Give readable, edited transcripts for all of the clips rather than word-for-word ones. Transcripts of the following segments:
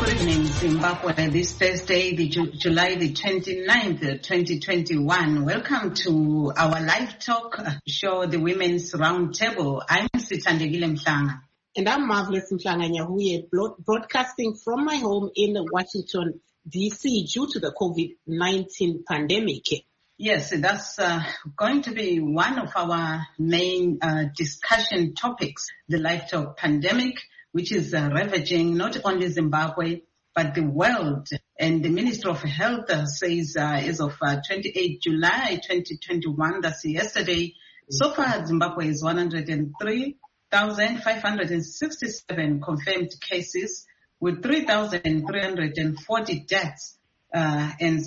Good evening, Zimbabwe. This Thursday, July the 29th, 2021. Welcome to our live talk show, the Women's Roundtable. I'm Sithandegile Mhlanga. And I'm Marvelous Mhlanga Nyahuye, broadcasting from my home in Washington, D.C. due to the COVID-19 pandemic. Yes, that's going to be one of our main discussion topics, the live talk pandemic, which is ravaging not only Zimbabwe, but the world. And the Minister of Health says as of 28 July 2021, that's yesterday, so far Zimbabwe is 103,567 confirmed cases with 3,340 deaths and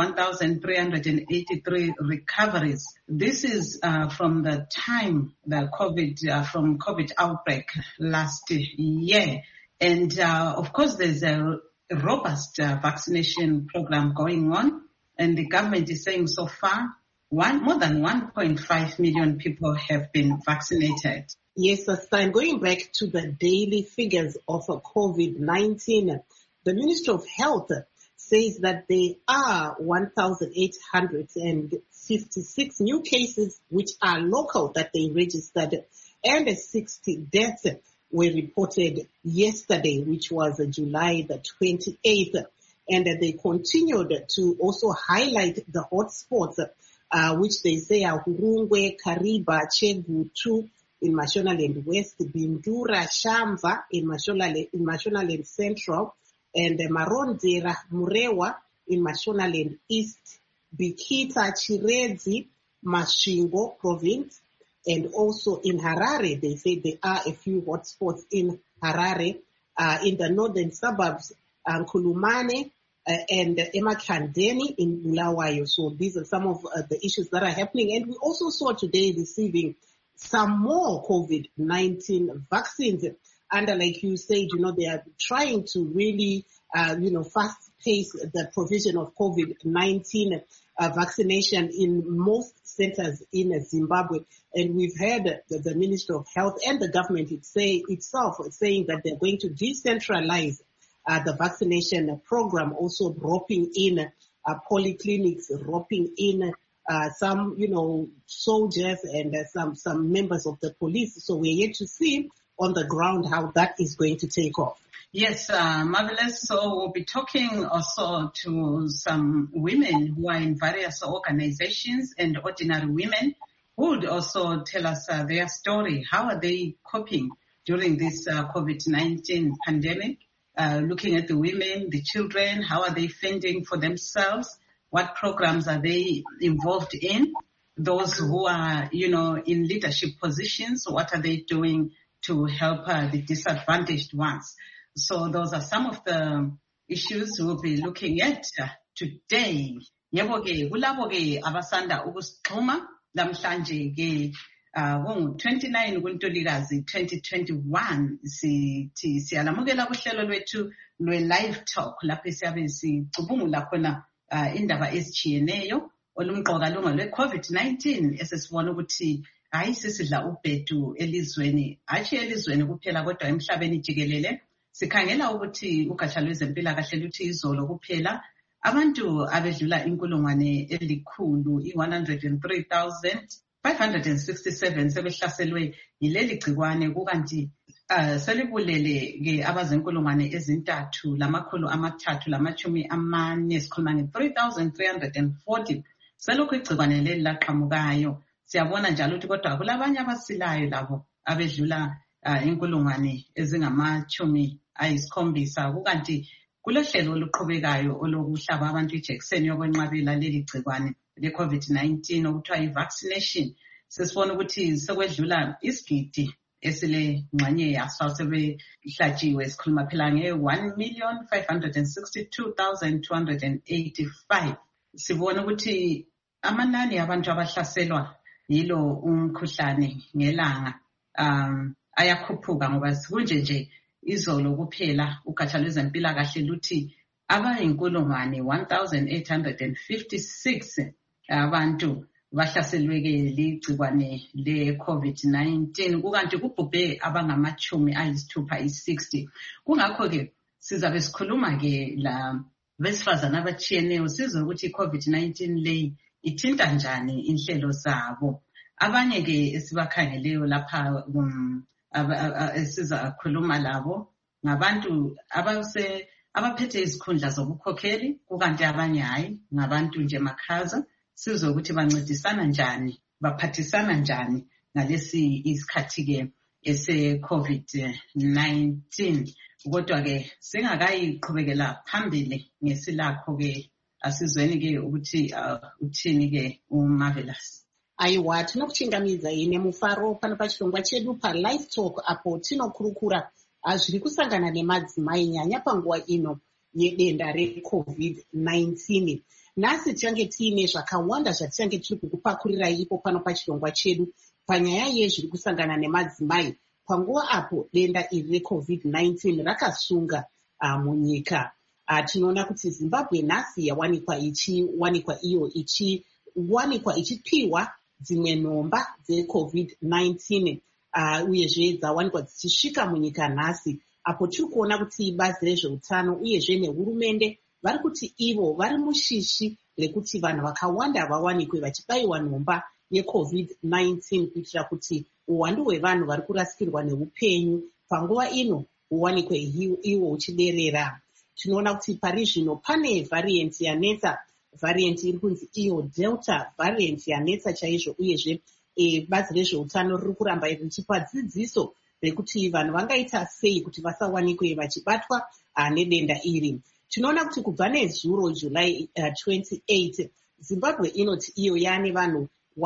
71,383 recoveries. This is from the time the COVID outbreak last year. And of course, there's a robust vaccination program going on, and the government is saying so far more than 1.5 million people have been vaccinated. Yes, I'm going back to the daily figures of COVID-19. The Ministry of Health says that there are 1,856 new cases which are local that they registered, and 60 deaths were reported yesterday, which was July the 28th. And they continued to also highlight the hotspots, which they say are Hurungwe, Kariba, Chegutu in Mashonaland West, Bindura, Shamva in Mashonaland Central, and Marondera, Murewa in Mashonaland East, Bikita, Chirezi, Mashingo province, and also in Harare. They say there are a few hotspots in Harare, in the northern suburbs, Kulumane and Emakhandeni in Bulawayo. So these are some of the issues that are happening. And we also saw today receiving some more COVID-19 vaccines. And like you said, they are trying to really, fast pace the provision of COVID-19 vaccination in most centers in Zimbabwe. And we've heard the Ministry of Health and the government itself saying that they're going to decentralize the vaccination program, also roping in polyclinics, roping in some, soldiers and some members of the police. So we're yet to see on the ground how that is going to take off. Yes, Marvelous. So we'll be talking also to some women who are in various organizations and ordinary women who would also tell us their story. How are they coping during this COVID-19 pandemic? Looking at the women, the children, how are they fending for themselves? What programs are they involved in? Those who are, in leadership positions, what are they doing to help the disadvantaged ones? So those are some of the issues we'll be looking at today. Yebo ke kulabo ke abasanda ukusixhuma namhlanje ke 29 kuNtulikazi 2021 sithi siyalamukela kuhlelo lwethu lwe-live talk lapho siyabe sicubungula khona indaba ezijiyeneyo olumqoka lunga lwe-COVID-19 esesibona ukuthi hayi sisidla ubhedu elizweni, hatshi elizweni kuphela kodwa emhlabeni jikelele. Sikhangela ukuthi ugatsha lwezempilakahle luthi izolo kuphela abantu abedlula inkulungwane elikhulu i-103,567 sebehlaselwe yileli gcikwane, kukanti selibulele ke abazinkulungwane ezintathu lamakhulu amathathu lamatshumi amane, sikhuluma nge-3,340 selokhu igcikwane leli laqhamukayo. Siyabona njalo ukuthi kodwa kulabanye abasilayo labo abedlula inkulungwane ezingamachumi ayisikhombisa, kukanti kulohlelo oluqhubekayo olokuhlaba abantu ijekiseni yokwenqabela leli gcikwane le-COVID-19 okuthiwa i-vaccination. Sesibona ukuthi sekwedlula isigidi esile ngxenye yaso sebehlatshiwe. Sikhuluma phela nge-1,562,285. Sibona ukuthi amanani abantu abahlaselwa yilo umkhuhlane ngelanga ayakhuphuka, ngoba kunje izolo kuphela ugatsha lwezempilakahle luthi abayinkulungwane 1,856 abantu bahlaselweke ligcikwane le-COVID-19, kukanti kubhubhe abangamachumi ayisithupha 60. Kungakho-ke sizabe sikhuluma-ke la besifazana abatshiyeneyo sizwe ukuthi i-COVID-19 leyi ithinta njani inhlelo zabo. Abanye-ke esibakhangeleyo lapha esizakhuluma labo ngabantu abaphethe izikhundla zobukhokheli, kukanti abanye hayi ngabantu nje makhaza. Sizwe ukuthi bancedisana njani, baphathisana njani ngalesi isikhathi-ke ese-COVID-19. Kodwa-ke singakayiqhubekela phambili ngesilakho-ke asizweni-ke ukuthi uthini-ke uMarvelous. Aiwa, tinokuchingamidzai yine mufaro pano pachirongwa chedu paLive Talk apo tinokurukura zviri kusangana nemadzimai nyanya panguva ino yedenda reCovid-19. Nhasi tichange tiine zvakawanda zvatichange tiri kukupakurirai ipo pano pachirongwa chedu panyaya yezviri kusangana nemadzimai panguva apo denda iri reCovid-19 rakasunga munyika. Tinoona kuti Zimbabwe nhasi yawanikwa ichipiwa dzimwe nhomba dzeCovid-19 uyezve dzawanikwa dzichisvika munyika nhasi, apo tiri kuona kuti bazi rezveutano uyezve nehurumende vari kuti ivo vari mushishi rekuti vanhu vakawanda vawanikwe vachibayiwa nhomba yeCovid-19 kuitira kuti uwandu hwevanhu vari kurasikirwa neupenyu panguva ino huwanikwe iwo huchiderera. Tinoona kuti pari zvino pane variant yanetsa, variant iri kunzi iyo Delta variant yanetsa chaizvo, uyezve bazi rezveutano riri kuramba richipa dzidziso rekuti vanhu vangaita sei kuti vasawanikwe vachibatwa nedenda iri. Tinoona kuti kubva nezuro July 28 Zimbabwe inoti iyo yaane vanhu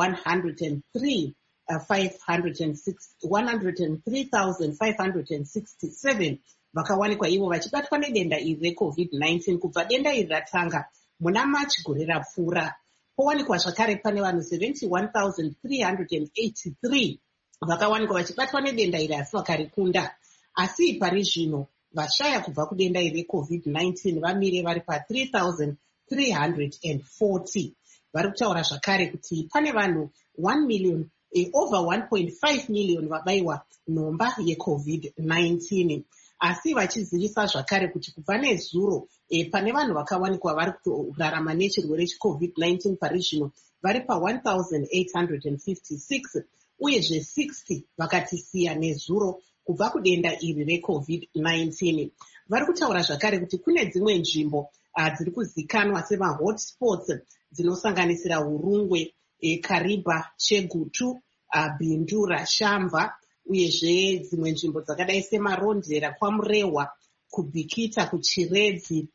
103,567 vakawanikwa ivo vachibatwa nedenda iri reCovid-19 kubva denda iri ratanga muna March gore rapfuura. Powanikwa zvakare pane vanhu 71,383 vakawanikwa vachibatwa nedenda iri asi vakarikunda. Asi pari zvino vashaya kubva kudenda iri reCovid-19 vamire vari pa3,340. Vari kutaura zvakare kuti pane vanhu 1 million over 1.5 million vabayiwa nhomba yeCovid-19. Asi vachizivisa zvakare kuti kubva nezuro pane vanhu vakawanikwa vari kurarama nechirwere cheCovid-19 pari zvino vari pa1,856 uyezve 60 vakatisiya nezuro kubva kudenda iri reCovid-19. Vari kutaura zvakare kuti kune dzimwe nzvimbo dziri kuzikanwa semahotspots dzinosanganisira Hurungwe, Kariba, Chegutu, Bindu, Rashamba, uyezve dzimwe nzvimbo dzakadai semarondera kwaMurehwa, kuBhikita, kuChiredzi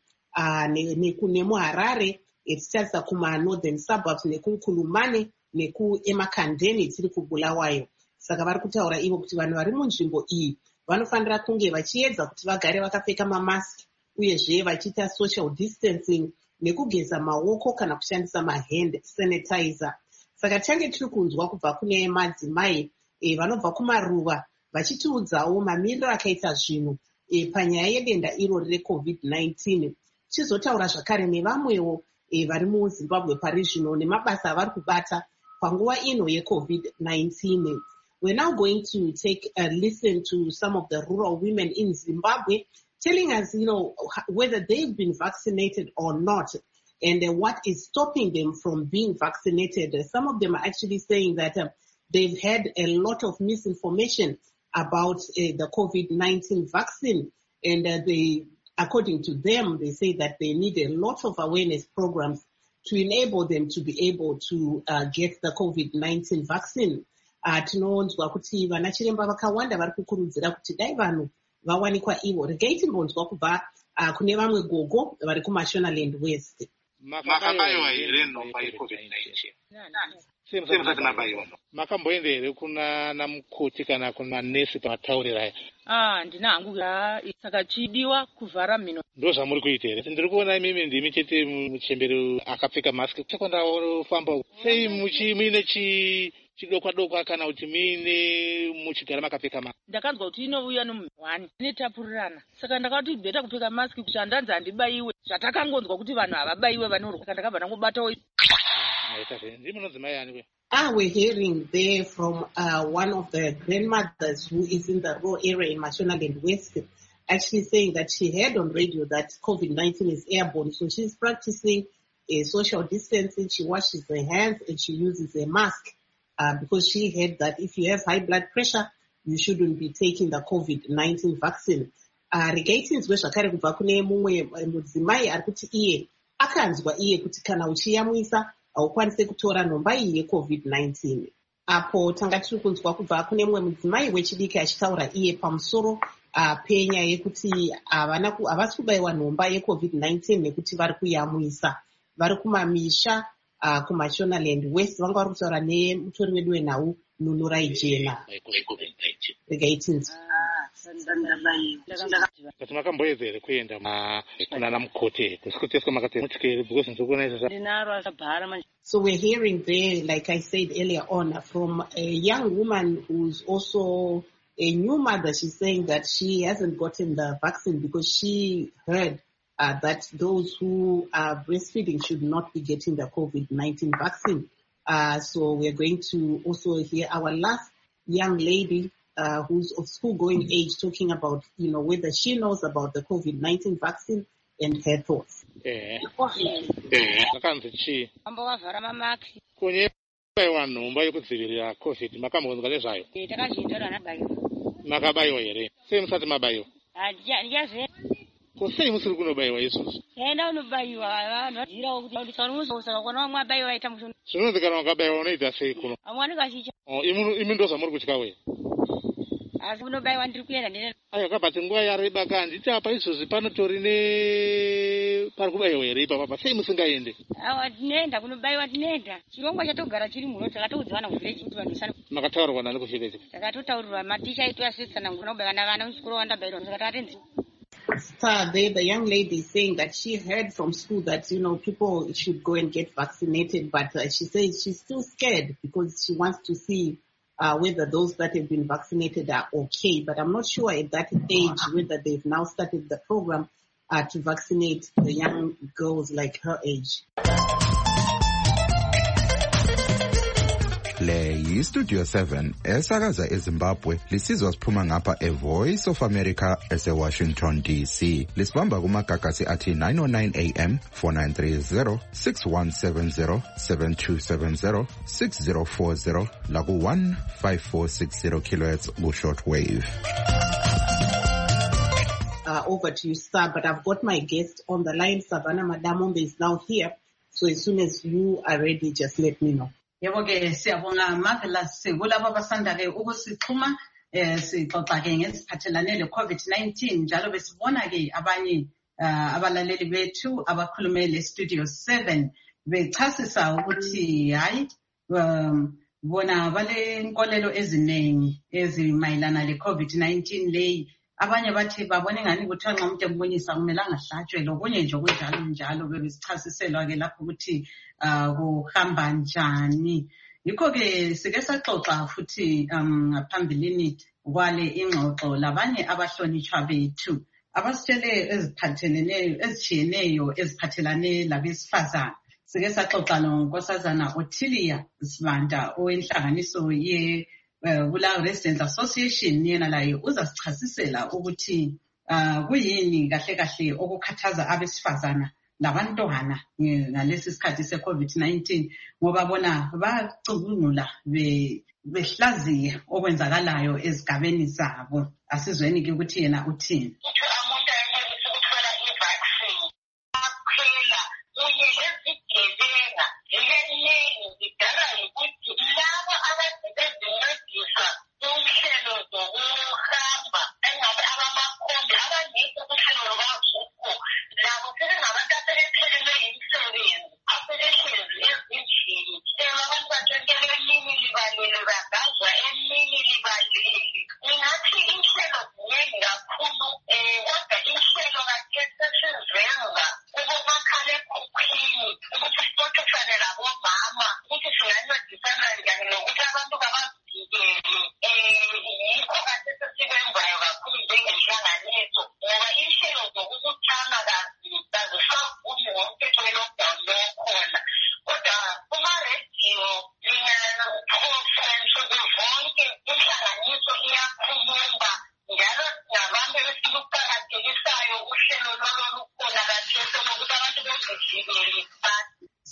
nemuHarare, tichitarisa kumanorthern suburbs nekuKulumane nekuemakandeni tiri kuBulawayo. Saka vari kutaura ivo kuti vanhu vari munzvimbo iyi vanofanira kunge vachiedza kuti vagare vakapfeka mamasiki uyezve vachiita social distancing nekugeza maoko kana kushandisa mahand sanitizer. Saka tichange tiri kunzwa kubva kune madzimai vanobva kumaruva vachitiudzawo mamiriro akaita zvinhu panyaya yedenda iro reCovid-19. Chizotaura zvakare nevamwewo vari muZimbabwe pari zvino nemabasa avari kubata panguva ino yeCovid-19. We're now going to take a listen to some of the rural women in Zimbabwe telling us, whether they've been vaccinated or not and what is stopping them from being vaccinated. Some of them are actually saying that they've had a lot of misinformation about the COVID-19 vaccine, and according to them, they say that they need a lot of awareness programs to enable them to be able to get the COVID-19 vaccine. Tinonzwa kuti vana chiremba vakawanda vari kukurudzira kuti dai vanhu vawanikwa ivo. Regai timbonzwa kubva kune vamwe gogo vari kuMashonaland West. Makabayiwa here nhomba yeCovid-19? Semusati mabayiwa. Makamboenda here kuna namukoti kana kuna nesi pamataurira aya? Ndina hangu saka chidiwa kuvhara mhino. Ndo zvamuri kuita here? Ndiri kuona imimi ndimi chete muchemberi akapfeka masiki. Chakwandafamba sei muine chidokwa kana kuti muine muchigara makapfeka masiki? Ndakanzwa kuti inouya nomuhwani inotapurirana, saka ndakati bheta kupfeka masiki kuti handanzi handibayiwe. Zvatakangonzwa kuti vanhu havabayiwe vanorwa, saka ndakabva ndangobatawo. We're hearing there from one of the grandmothers who is in the rural area in Mashonaland West. actually saying that she heard on radio that COVID-19 is airborne. So she's practicing social distancing. She washes her hands and she uses a mask because she heard that if you have high blood pressure, you shouldn't be taking the COVID-19 vaccine. Regatinzwe zvakare kubva kune mumwe mudzimai ari kuti iye akanzwa iye kuti kana uchiyamwisa haukwanise kutora nhomba iyi yeCovid-19. Apo tanga tiri kunzwa kubva kune mumwe mudzimai wechidiki achitaura iye pamusoro penyaya yekuti havasi kubayiwa nhomba yeCovid-19 nekuti vari kuyamwisa. Vari kumamisha kuMashonaland West vanga vari kutaura nemutori wedu wenhau Nunurai Jena. Regatinzwe. Kuti makamboedza here kuenda kunana mukoti kusikuteswa makatemutikeri because nzokuna izvo ndinaro sabhara manje. So we're hearing there, like I said earlier on, from a young woman who's also a new mother. She's saying that she hasn't gotten the vaccine because she heard that those who are breastfeeding should not be getting the COVID-19 vaccine. So we're going to also hear our last young lady who's of school-going age talking about, whether she knows about the COVID-19 vaccine and her thoughts. Makanzi chi Ambovavhara mamaki. kunye baiwa nhomba yekudzivirira COVID makambonzwa nezvayo? Takazvindora nabayiwa. Makabayiwa here? Sei musati mabayiwa? Ndiyazve. Sei musiri kunobayiwa izvozvo? Enda unobayiwa vanhu vadzirawo kuti unomusaka kona vamwe abayiwa aita mushoni. Zvinonzi kana wakabayiwa unoita sei kuno? Amwani kashicha. Imi ndozvamuri kutya we? Asi unobayiwa ndiri kuenda ndine. Aiwa kabati nguva yareba kanditi apa izvozvi panotori pari kubayiwa here ipapa sei musingaende? Awa tinoenda kunobayiwa tinoenda. Chirongwa chatogara chiri muno takatoudzana kuvhileji kuti vanhu vasana. Makataurirwa nani kuvhileji? Takatotaurirwa maticha aitu asisana kunobayiwa navana muchikoro wandabayirwa saka takatenzi. The young lady is saying that she heard from school that, people should go and get vaccinated, but she says she's still scared because she wants to see whether those that have been vaccinated are okay. But I'm not sure at that age whether they've now started the program to vaccinate the young girls like her age. Le yi-Studio 7 esakaza eZimbabwe lisizwa siphuma ngapha eVoice of America eseWashington DC. Lisibamba kumagagasi athi 909 AM 4930 6170 7270 6040 laku 15460 kHz ku-shortwave. Over to you, sir, but I've got my guest on the line. Savannah Madamombe is now here. So as soon as you are ready, just let me know. Yebo ke siyabonga Marvelous kulabo abasanda ke ukusixhuma sixoxa ke ngesiphathelane le-COVID-19 njalo besibona ke abanye abalaleli bethu abakhulume le-Studio 7 bechasisa ukuthi hayi bona bale nkolelo eziningi ezimayelana le-COVID-19 leyi. Abanye bathi babone ngani ukuthi nxa umuntu embonisa kumele angahlatshwe lokunye nje okunjalo njalo bebesichasiselwa ke lapho ukuthi kuhamba njani. Yikho ke sike saxoxa futhi ngaphambilini kwale ingxoxo labanye abahlonitshwa bethu abasitshele ezitshiyeneyo eziphathelane labesifazana. Sike saxoxa nonkosazana Ottilia Sibanda owenhlanganiso kula Residents Association yena laye uzasichasisela ukuthi kuyini kahle kahle okukhathaza abesifazana labantwana ngalesi sikhathi se-COVID-19 ngoba bona bacubungula behlaziye okwenzakalayo ezigabeni zabo. Asizweni ke ukuthi yena uthini.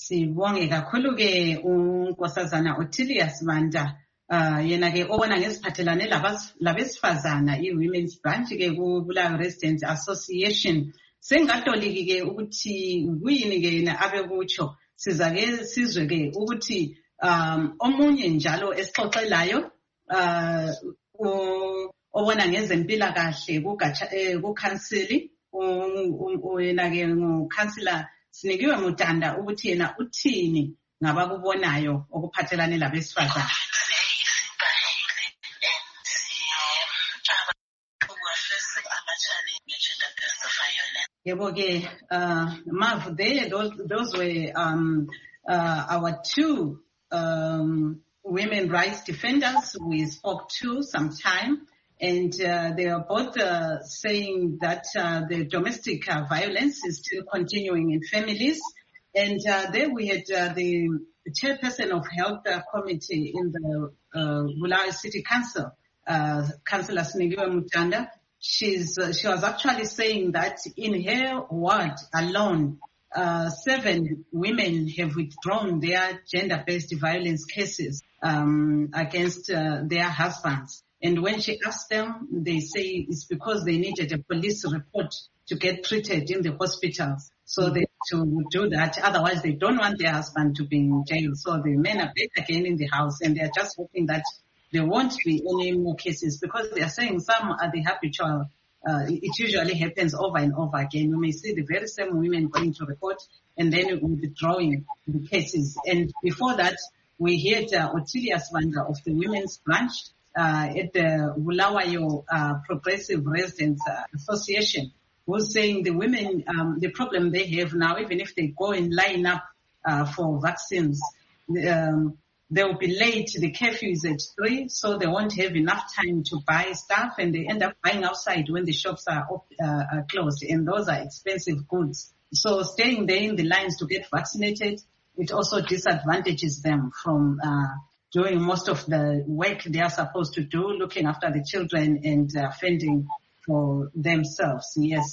Sibonge kakhulu ke unkosazana Ottilius Banda yena ke obona ngesiphathelane labesifazana i-Women's Branch ke ku-Bulawayo Residents Association. Sengatoliki ke ukuthi kuyini ke yena abekutsho. Sizake sizwe ke ukuthi omunye njalo esixoxelayo obona ngezempilakahle kukhansili yena ke ngukhansila Sinikiwe Mutanda ukuthi yena uthini ngabakubonayo okuphathelane labesifazana. Yebo ke Mav, those were our two women rights defenders we spoke to sometime, and they are both saying that the domestic violence is still continuing in families. And there we had the chairperson of health committee in the Bulawayo City Council, Councillor Sinikiwe Mutanda. She was actually saying that in her ward alone, 7 women have withdrawn their gender-based violence cases against their husbands. And when she asked them, they say it's because they needed a police report to get treated in the hospitals. So they to do that. Otherwise, they don't want their husband to be in jail. So the men are back again in the house, and they're just hoping that there won't be any more cases, because they are saying some are the habitual. It usually happens over and over again. You may see the very same women going to report and then withdrawing the cases. And before that, we heard Ottilius Banda of the Women's Branch at the Bulawayo Progressive Residents Association, who's saying the women, the problem they have now, even if they go and line up for vaccines, they will be late. The curfew is at 3, so they won't have enough time to buy stuff, and they end up buying outside when the shops are closed, and those are expensive goods. So staying there in the lines to get vaccinated, it also disadvantages them from doing most of the work they are supposed to do, looking after the children and fending for themselves. Yes.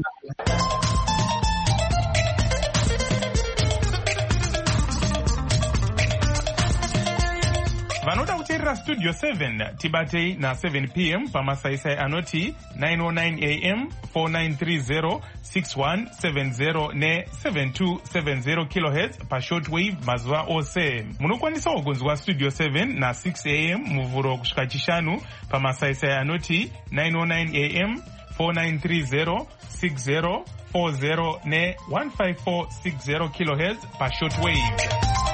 Vanoda kuteerera Studio 7 tibatei na 7 p.m. pamasaisai anoti 909 am 4930 6170 ne 7270 kHz pa shortwave mazuva ose. Munokwanisawo kunzwa Studio 7 na 6 am muvhuro kusvika chishanu pamasaisai anoti 909 am 4930 6040 ne 15460 kHz pa shortwave.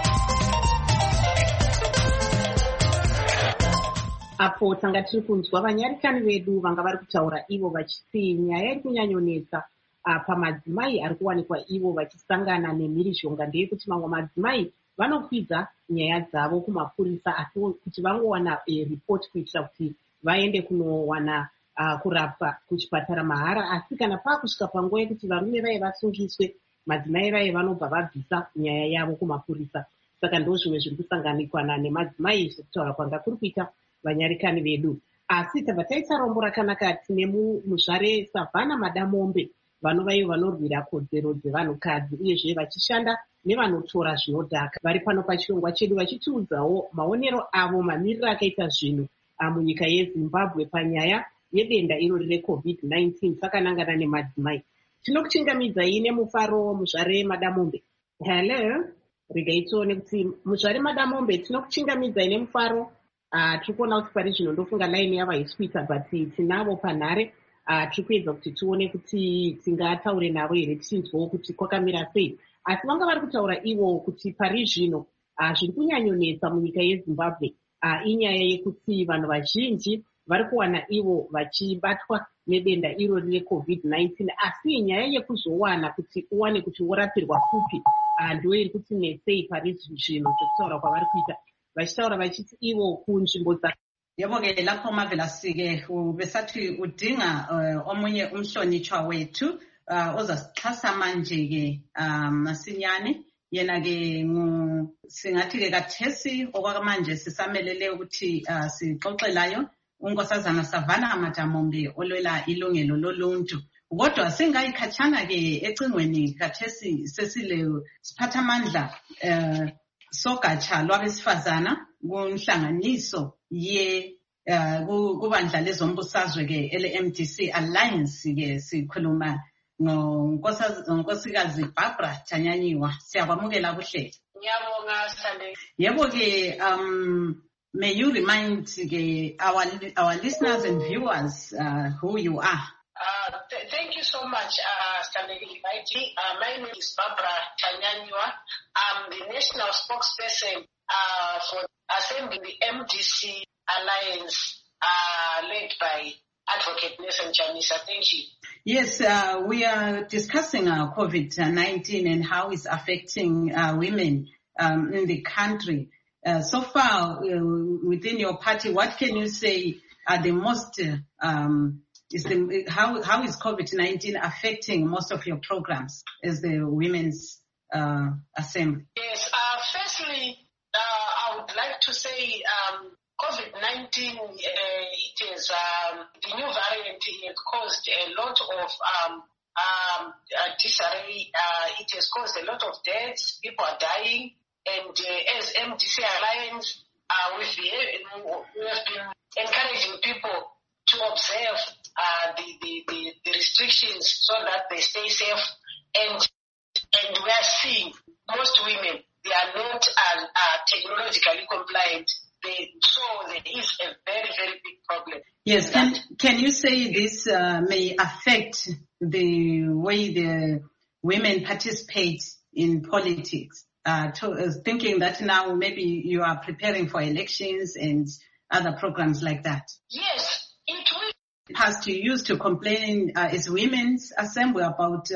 Apo tanga tiri kunzwa vanyarikani vedu vanga vari kutaura ivo vachiti nyaya iri kunyanyonetsa pamadzimai ari kuwanikwa ivo vachisangana nemhirizhonga ndeyekuti mamwe madzimai vanokwidza nyaya dzavo kumapurisa asi kuti vangowana report kuitira kuti vaende kunowana kurapwa kuchipatara mahara, asi kana paakusvika panguva yekuti varume vaye vasungiswe, madzimai vaye vanobva vabvisa nyaya yavo kumapurisa. Saka ndo zvimwe zviri kusanganikwana nemadzimai zvekutaura kwanga kuri kuita vanyarikani vedu. Asi tabva taita rombo rakanaka tine muzvare Savannah Madamombe, vanova ivo vanorwira kodzero dzevanhukadzi uyezve vachishanda nevanotora zvinodhaka. Vari pano pachirongwa chedu vachitiudzawo maonero avo mamiriro akaita zvinhu munyika yeZimbabwe panyaya yedenda irori reCovid-19 sakanangana nemadzimai. Tinokuchingamidzai nemufaro muzvare Madamombe. Hello, regai tione kuti muzvare Madamombe tinokuchingamidzai nemufaro. Tiri kuona kuti pari zvino ndofunga laini yava iswita, but tinavo panhare. Tiri kuedza kuti tione kuti tingataure navo here tichinzwawo kuti kwakamira sei. Asi vanga vari kutaura ivo kuti pari zvino zviri kunyanyonetsa munyika yeZimbabwe inyaya yekuti vanhu vazhinji vari kuwana ivo vachibatwa nedenda irori reCovid-19, asi nyaya yekuzowana kuti uwane kuti worapirwa fupi ndo iri kuti netsei pari zvino zvekutaura kwavari kuita, vachitaura vachiti ivo kunzvimbo dza. Yebo ke lapho Mavelasike besathi udinga omunye umhlonitshwa wethu ozasixhasa manje ke masinyane. Yena ke singathi ke kathesi okwakamanje sisamelele ukuthi sixoxelayo unkosazana Savannah Madamombe olwela ilungelo loluntu. kodwa singayikhatshana ke ecingweni kathesi sesile siphathamandla sogatsha lwabesifazana kunhlanganiso kubandla lezombusazwe ke ele-MDC Alliance ke sikhuluma ngonkosikazi Barbara Tanyanyiwa. Siyakwamukela kuhle. Ngiyabonga Sithande. Yebo ke may you remind our listeners and viewers who you are? Thank you so much, Sithande. My name is Barbara Tanyanyiwa. I'm the national spokesperson for Assembly the MDC Alliance, led by Advocate Nelson Chamisa. Thank you. Yes, we are discussing COVID-19 and how it's affecting women in the country. So far, within your party, what can you say are the most, how is COVID-19 affecting most of your programs as the Women's Assembly? Yes, firstly, I would like to say COVID-19, it is the new variant. It has caused a lot of disarray. It has caused a lot of deaths. People are dying. And as MDC Alliance, we have been encouraging people to observe the restrictions so that they stay safe. And we are seeing most women, they are not technologically compliant. So there is a very, very big problem. Yes, can you say this may affect the way the women participate in politics? Thinking that now maybe you are preparing for elections and other programs like that. Yes, it will. Past you used to complain as Women's Assembly about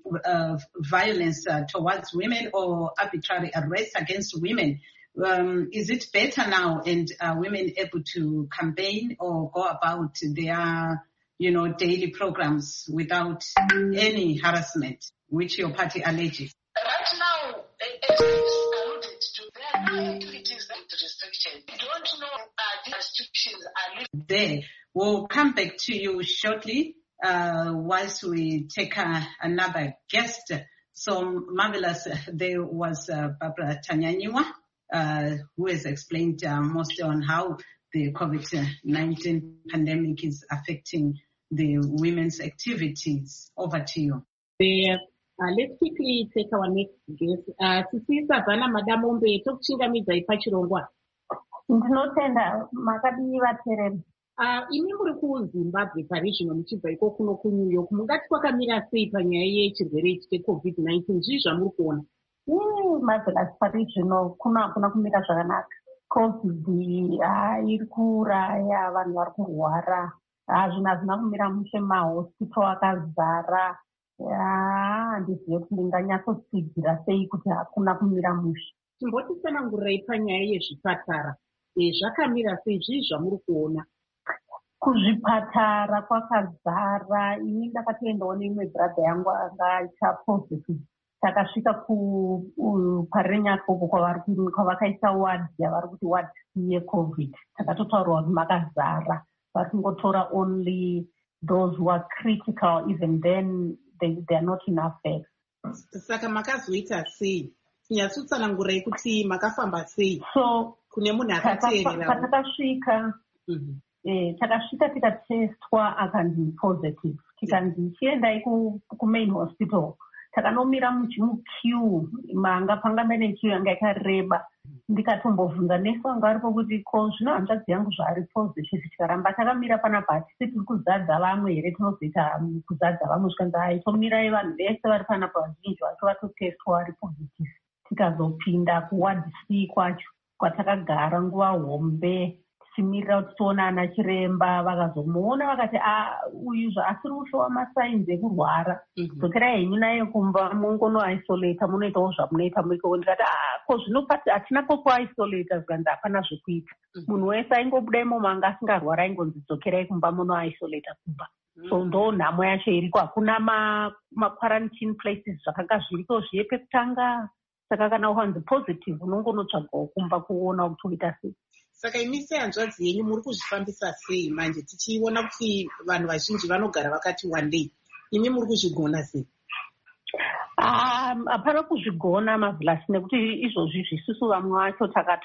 violence towards women or arbitrary arrests against women. Is it better now, and are women able to campaign or go about their, daily programs without any harassment, which your party alleges? Right now, as alluded to, there are no activities that restrictions. We don't know the restrictions are listed there. We'll come back to you shortly once we take another guest. So marvelous. There was Barbara Tanyanyiwa, who has explained mostly on how the COVID-19 pandemic is affecting the women's activities. Over to you. Let's quickly take our next guest. Sisisa Vana Madamombe, tokuchingamidza pachirongwa. Ndinotenda makadii vateereri. Imi muri kuZimbabwe parizvino muchibva ikoko kuno kuNew York, mungati kwakamira sei panyaya yechirwere ichi cheCovid-19? Zvii zvamuri kuona? Marvelous, parizvino hakuna kumira zvakanaka. COVID iri kuuraya, vanhu vari kurwara. Zvinhu hazvina kumira mushe, mahospital akazara. Handizivi kuti ndinganyatsotsigira sei kuti hakuna kumira mushe. Timbotisanangurirai panyaya yezvipatara. Zvakamira sei? Zvii zvamuri kuona? Kuzvipatara kwakazara. Ini ndakatoendawo neimwe brother yangu anga aita positive. Takasvika kuparenyatoko kwavakaisa ward yavari kuti ward yeCovid. Takatotaurirwa kuti makazara. Vari kungotora only those who are critical, even then they are not enough beds. Saka makazoita sei? Nyatsotsanangurai kuti makafamba sei? So kune munhu akateerera. Patakasvika takasvika tikatestwa akanzi positive. Tikanzi chiendai kumain hospital. Takanomira muqueue, manga panga mene queue yanga yakareba. Ndikatombobvunza nesi wangu aripo kuti ko zvino hanzvadzi yangu zvaari positive. Tikaramba takamira panapa hatisi tiri kuzadza vamwe here, tinozoita kuzadza vamwe. Zvikanzi tomirai vanhu vese vari panapa vazhinji vacho vatotestwa vari positive. Tikazopinda kuward C kwacho kwatakagara nguva hombe tichimirira kuti tiona ana chiremba. Vakazomuona vakati uyu asiri kushowa masainzi ekurwara, dzokerai henyu naye kumba mungonoaisolata, munoitawo zvamunoita muriko. Ndikati ko zvino hatina kokuaisolata. Zvikanzi hapana zvekuita. Munhu wese aingobuda imomo anga asingarwara aingonzi dzokerai kumba munoaisolata kumba. So ndo nhamo yacho iriko. Hakuna ma-quarantine places zvakanga zviriko zviye pekutanga. Saka kana ukanzi positive unongonotsvagawo kumba kuona kuti toita sei. Saka imi sehanzvadzi yenyu muri kuzvifambisa sei manje, tichiona kuti vanhu vazhinji vanogara vakati wandei? imi muri kuzvigona sei? Hapana kuzvigona Marvelous, nekuti izvozvi zvisusu vamwe vacho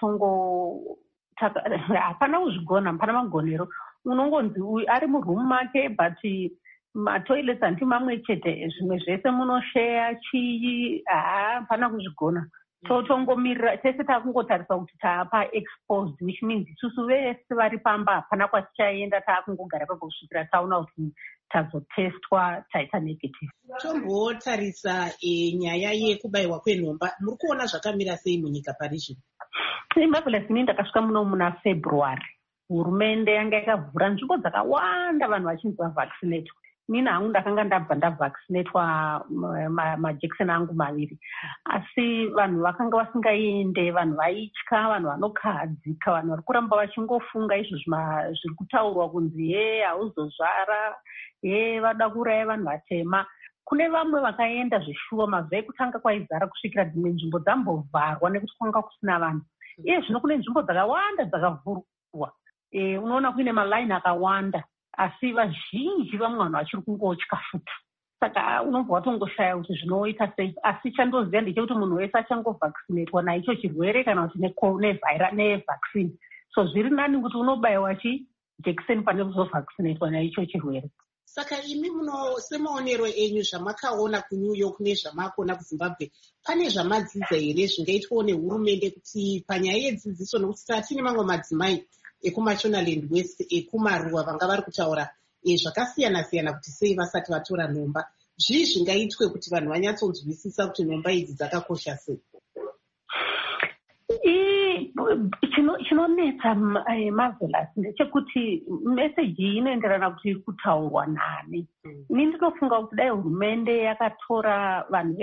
hapana kuzvigona, hapana magonero. Unongonzi ari murumu make but matoilets handi mamwe chete, zvimwe zvese munosheya chii, hapana kuzvigona. Totongomirira tese takungotarisa kuti taapa exposed, which means isusu vese vari pamba hapana kwatichaenda, taakungogara papo kusvikira taona kuti tazotestwa taita negative. Tombotarisa nyaya yekubayiwa kwenhomba, muri kuona zvakamira sei munyika pari zvino? Marvelous, ini ndakasvika muno muna February. Hurumende yanga yakavhura nzvimbo dzakawanda vanhu vachinzi vavaccinatwa. Nini hangu ndakanga ndabva ndavaccinatwa majekiseni angu 2, asi vanhu vakanga vasingaende, vanhu vaitya, vanhu vanokahadzika, vanhu vari kuramba vachingofunga izvo zviri kutaurwa kunzi hauzozvara, vada kuuraya vanhu vatema. Kune vamwe vakaenda zvishuwa, mavheki kutanga kwaizara kusvikira dzimwe nzvimbo dzambovharwa nekuti kwanga kusina vanhu. Zvino kune nzvimbo dzakawanda dzakavhurwa, unoona kuine malaini akawanda, asi vazhinji vamwe vanhu vachiri kungotya futi. Saka unobva watongoshaya kuti zvinoita sei. Asi chandoziva ndechekuti munhu wese achangovhaccinatwa naicho chirwere kana kuti nevaccine. So zviri nani kuti unobayiwa jekiseni pane kuzovhaccinatwa naicho chirwere. Saka imi muno semaonero enyu zvamakaona kuNew York nezvamakuona kuZimbabwe, pane zvamadzidza here zvingaitwawo nehurumende kuti panyaya yedzidziso, nokuti tatine mamwe madzimai ekuMashonaland West ekumaruwa vanga vari kutaura zvakasiyana-siyana kuti sei vasati vatora nhomba. Zvii zvingaitwe kuti vanhu vanyatsonzwisisa kuti nhomba idzi dzakakosha sei? Chinonetsa Marvelous ndechekuti meseji inoenderana kuti iri kutaurwa nani. Ini ndinofunga kuti dai hurumende yakatora vanhu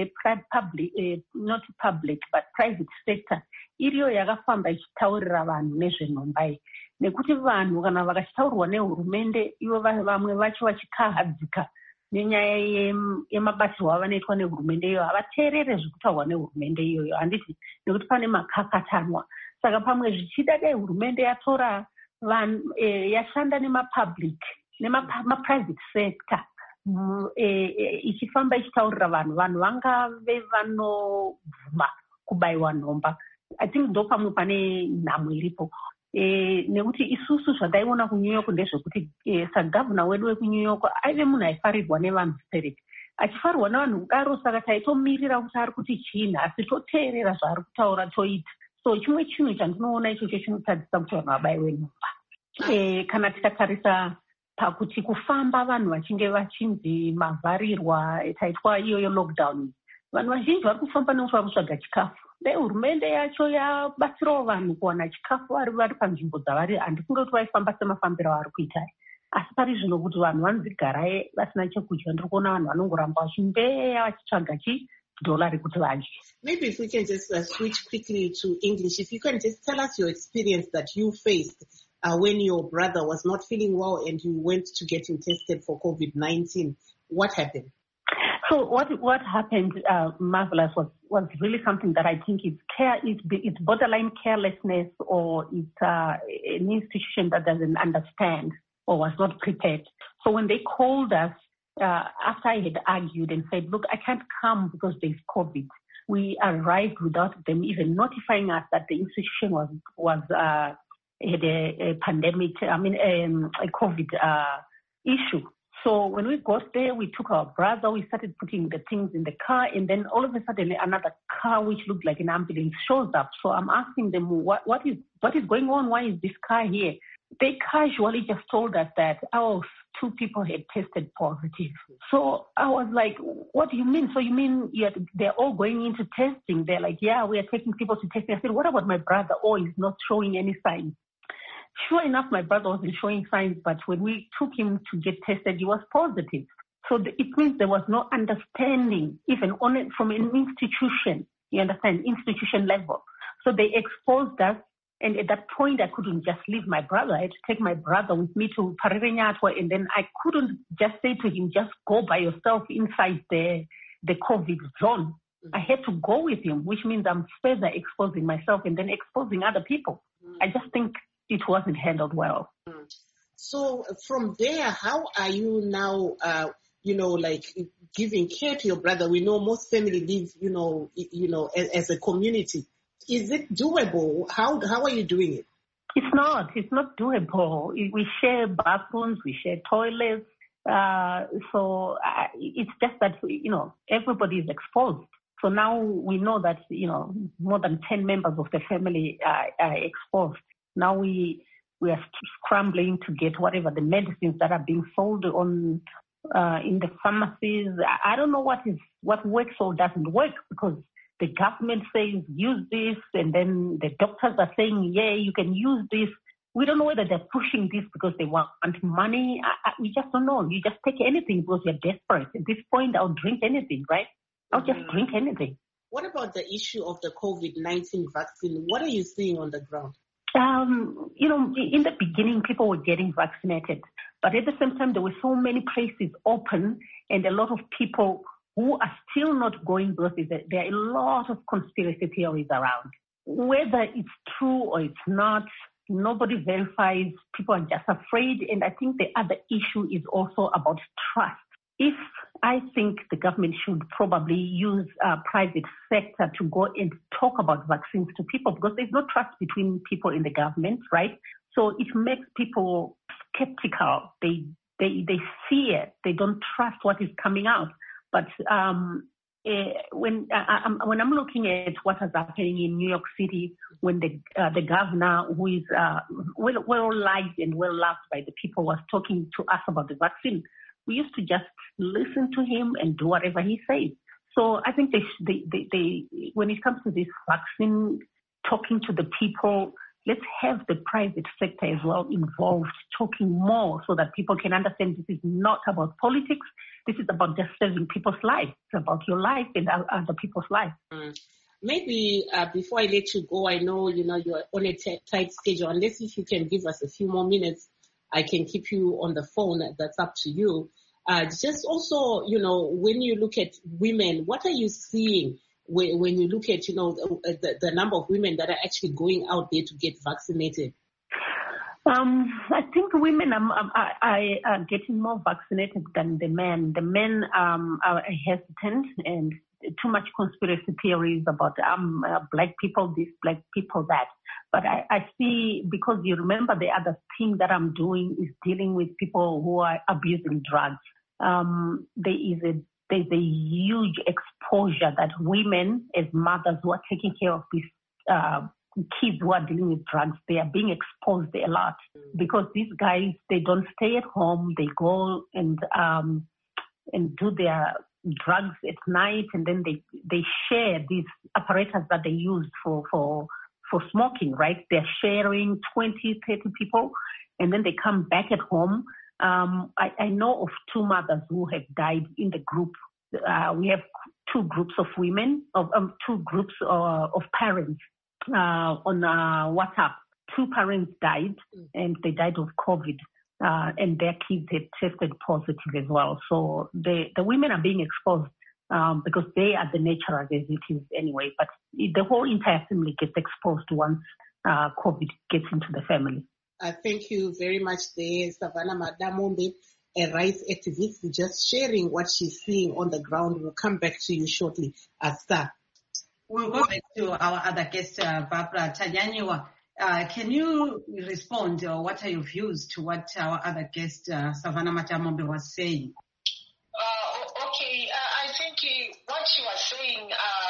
not public but private sector iriyo yakafamba ichitaurira vanhu nezvenhomba iyi, nekuti vanhu kana vakachitaurwa nehurumende ivo vamwe vacho vachikahadzika nenyaya yemabatirwo avanoitwa nehurumende iyoyo, havateerere zvekutaurwa nehurumende iyoyo, handiti, nekuti pane makakatanwa. Saka pamwe zvichida dai hurumende yatora vanhu yashanda nemapublic nemaprivate sector ichifamba ichitaurira vanhu vangave vanobvuma kubayiwa nhomba. I think ndo pamwe pane nhamo iripo. Nekuti isusu zvandaiona kuNew York ndezvekuti sagavhuna wedu wekuNew York aive munhu aifarirwa nevanhu spirit, achifarirwa nevanhu kudaro. Saka taitomirira kuti ari kuti chiini, asi toteerera zvaari kutaura toita. So chimwe chinhu chandinoona ichocho chinotadzisa kuti vanhu vabayiwe nhomba. Kana tikatarisa pakuti kufamba vanhu vachinge vachinzi mavharirwa, taitwa iyoyo lockdown, vanhu vazhinji vari kufamba nekuti vari kutsvaga chikafu. Dai hurumende yacho yabatsirawo vanhu kuwana chikafu vari panzvimbo dzavari, handifunge kuti vaifamba semafambiro avari kuita. Asi pari zvino kuti vanhu vanodzigarai vasina chekudya, ndiri kuona vanhu vanongoramba vachimbeya vachitsvaga dollar rekuti vadye. Maybe if we can just switch quickly to English, if you can just tell us your experience that you faced when your brother was not feeling well and you went to get him tested for COVID-19. What happened? So what happened, Marvelous, was really something that I think it's borderline carelessness, or it's an institution that doesn't understand or was not prepared. So when they called us, after I had argued and said, look, I can't come because there's COVID, we arrived without them even notifying us that the institution had a pandemic, a COVID issue. So when we got there, we took our brother, we started putting the things in the car, and then all of a sudden another car which looked like an ambulance shows up. So I'm asking them, what is going on? Why is this car here? They casually just told us that 2 people had tested positive. So I was like, what do you mean? So you mean they're all going into testing? They're like, yeah, we are taking people to testing. I said, what about my brother? He's not showing any signs. Sure enough, my brother wasn't showing signs, but when we took him to get tested, he was positive. So it means there was no understanding, even from an institution, you understand, institution level. So they exposed us, and at that point, I couldn't just leave my brother. I had to take my brother with me to Parirenyatwa, and then I couldn't just say to him, just go by yourself inside the COVID zone. I had to go with him, which means I'm further exposing myself and then exposing other people. I just think it wasn't handled well. So from there, how are you now like giving care to your brother. We know most families live, as a community. Is it doable? How are you doing it? It's not doable. We share bathrooms, we share toilets. So it's just that, everybody is exposed. So now we know that, more than 10 members of the family are exposed. Now we are scrambling to get whatever the medicines that are being sold on in the pharmacies. I don't know what works or doesn't work, because the government says use this, and then the doctors are saying, yeah, you can use this. We don't know whether they're pushing this because they want money. We just don't know. You just take anything because you're desperate. At this point, I'll drink anything, right? I'll just drink anything. What about the issue of the COVID-19 vaccine? What are you seeing on the ground? In the beginning, people were getting vaccinated. But at the same time, there were so many places open, and a lot of people who are still not going because there are a lot of conspiracy theories around. Whether it's true or it's not, nobody verifies. People are just afraid. And I think the other issue is also about trust. I think the government should probably use private sector to go and talk about vaccines to people, because there's no trust between people in the government, right? So it makes people skeptical. They fear. They don't trust what is coming out. But when I'm looking at what is happening in New York City, when the governor, who is well liked and well loved by the people, was talking to us about the vaccine, we used to just listen to him and do whatever he says. So I think they when it comes to this vaccine, talking to the people, let's have the private sector as well involved, talking more so that people can understand this is not about politics. This is about just saving people's lives. It's about your life and other people's lives. Maybe before I let you go, I know, you're on a tight schedule. Unless if you can give us a few more minutes, I can keep you on the phone. That's up to you. Just also, when you look at women, what are you seeing when you look at, the number of women that are actually going out there to get vaccinated? I think women are getting more vaccinated than the men. The men are hesitant, and too much conspiracy theories about black people this, black people that. But I see, because you remember the other thing that I'm doing is dealing with people who are abusing drugs. There's a huge exposure that women, as mothers who are taking care of these kids who are dealing with drugs, they are being exposed a lot, because these guys, they don't stay at home. They go and do their drugs at night, and then they share these apparatus that they use for smoking, right? They're sharing 20, 30 people, and then they come back at home. I know of 2 mothers who have died in the group. We have 2 groups of women, 2 groups of parents on WhatsApp. 2 parents died, and they died of COVID, and their kids had tested positive as well. So the women are being exposed because they are the natural as it is anyway. But the whole entire family gets exposed once COVID gets into the family. Thank you very much there, Savannah Madamombe, a rights activist, just sharing what she's seeing on the ground. We'll come back to you shortly. We'll go back to our other guest, Barbara Tanyanyiwa. Can you respond, or what are your views to what our other guest, Savannah Madamombe, was saying? Okay, I think what she was saying,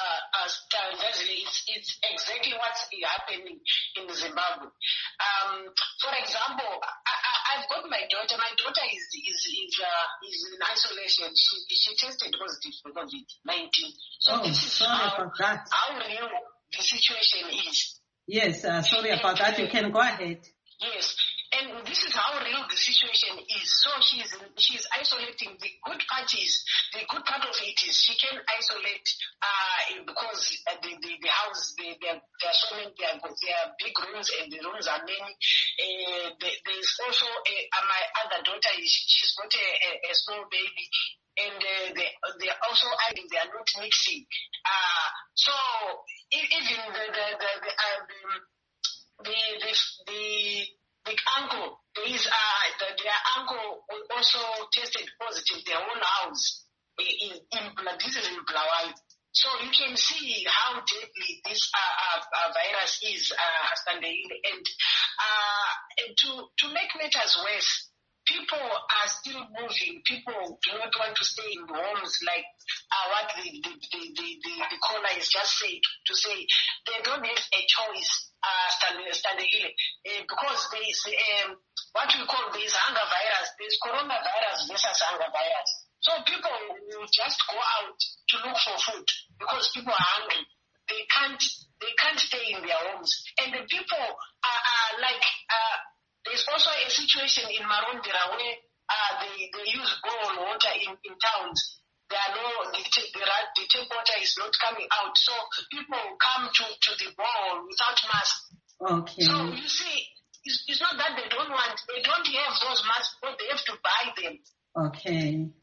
it's exactly what's happening in Zimbabwe. For example, I've got my daughter. My daughter is in isolation. She tested positive for COVID-19. So this is how real the situation is. Yes, sorry about that. You can go ahead. Yes. And this is how real the situation is. So she's isolating. The good part of it is she can isolate because the house, there are so many, there are big rooms, and the rooms are many. There's also my other daughter, she's got a small baby, and they're also adding, they are not mixing. So even the the uncle, their uncle also tested positive, their whole house this is in Bulawayo. So you can see how deadly this virus is, Standeile. And to make matters worse, people are still moving. People do not want to stay in homes like what the caller is just saying, to say they don't have a choice, Standeile, because there is what we call there is hunger virus. There is coronavirus versus hunger virus. So people will just go out to look for food because people are hungry. They can't stay in their homes. And the people are like, there's also a situation in Marondera where they use borehole water in towns. The tap water is not coming out. So people come to the borehole without masks. Okay. So you see, it's not that they don't have those masks, but they have to buy them. Okay.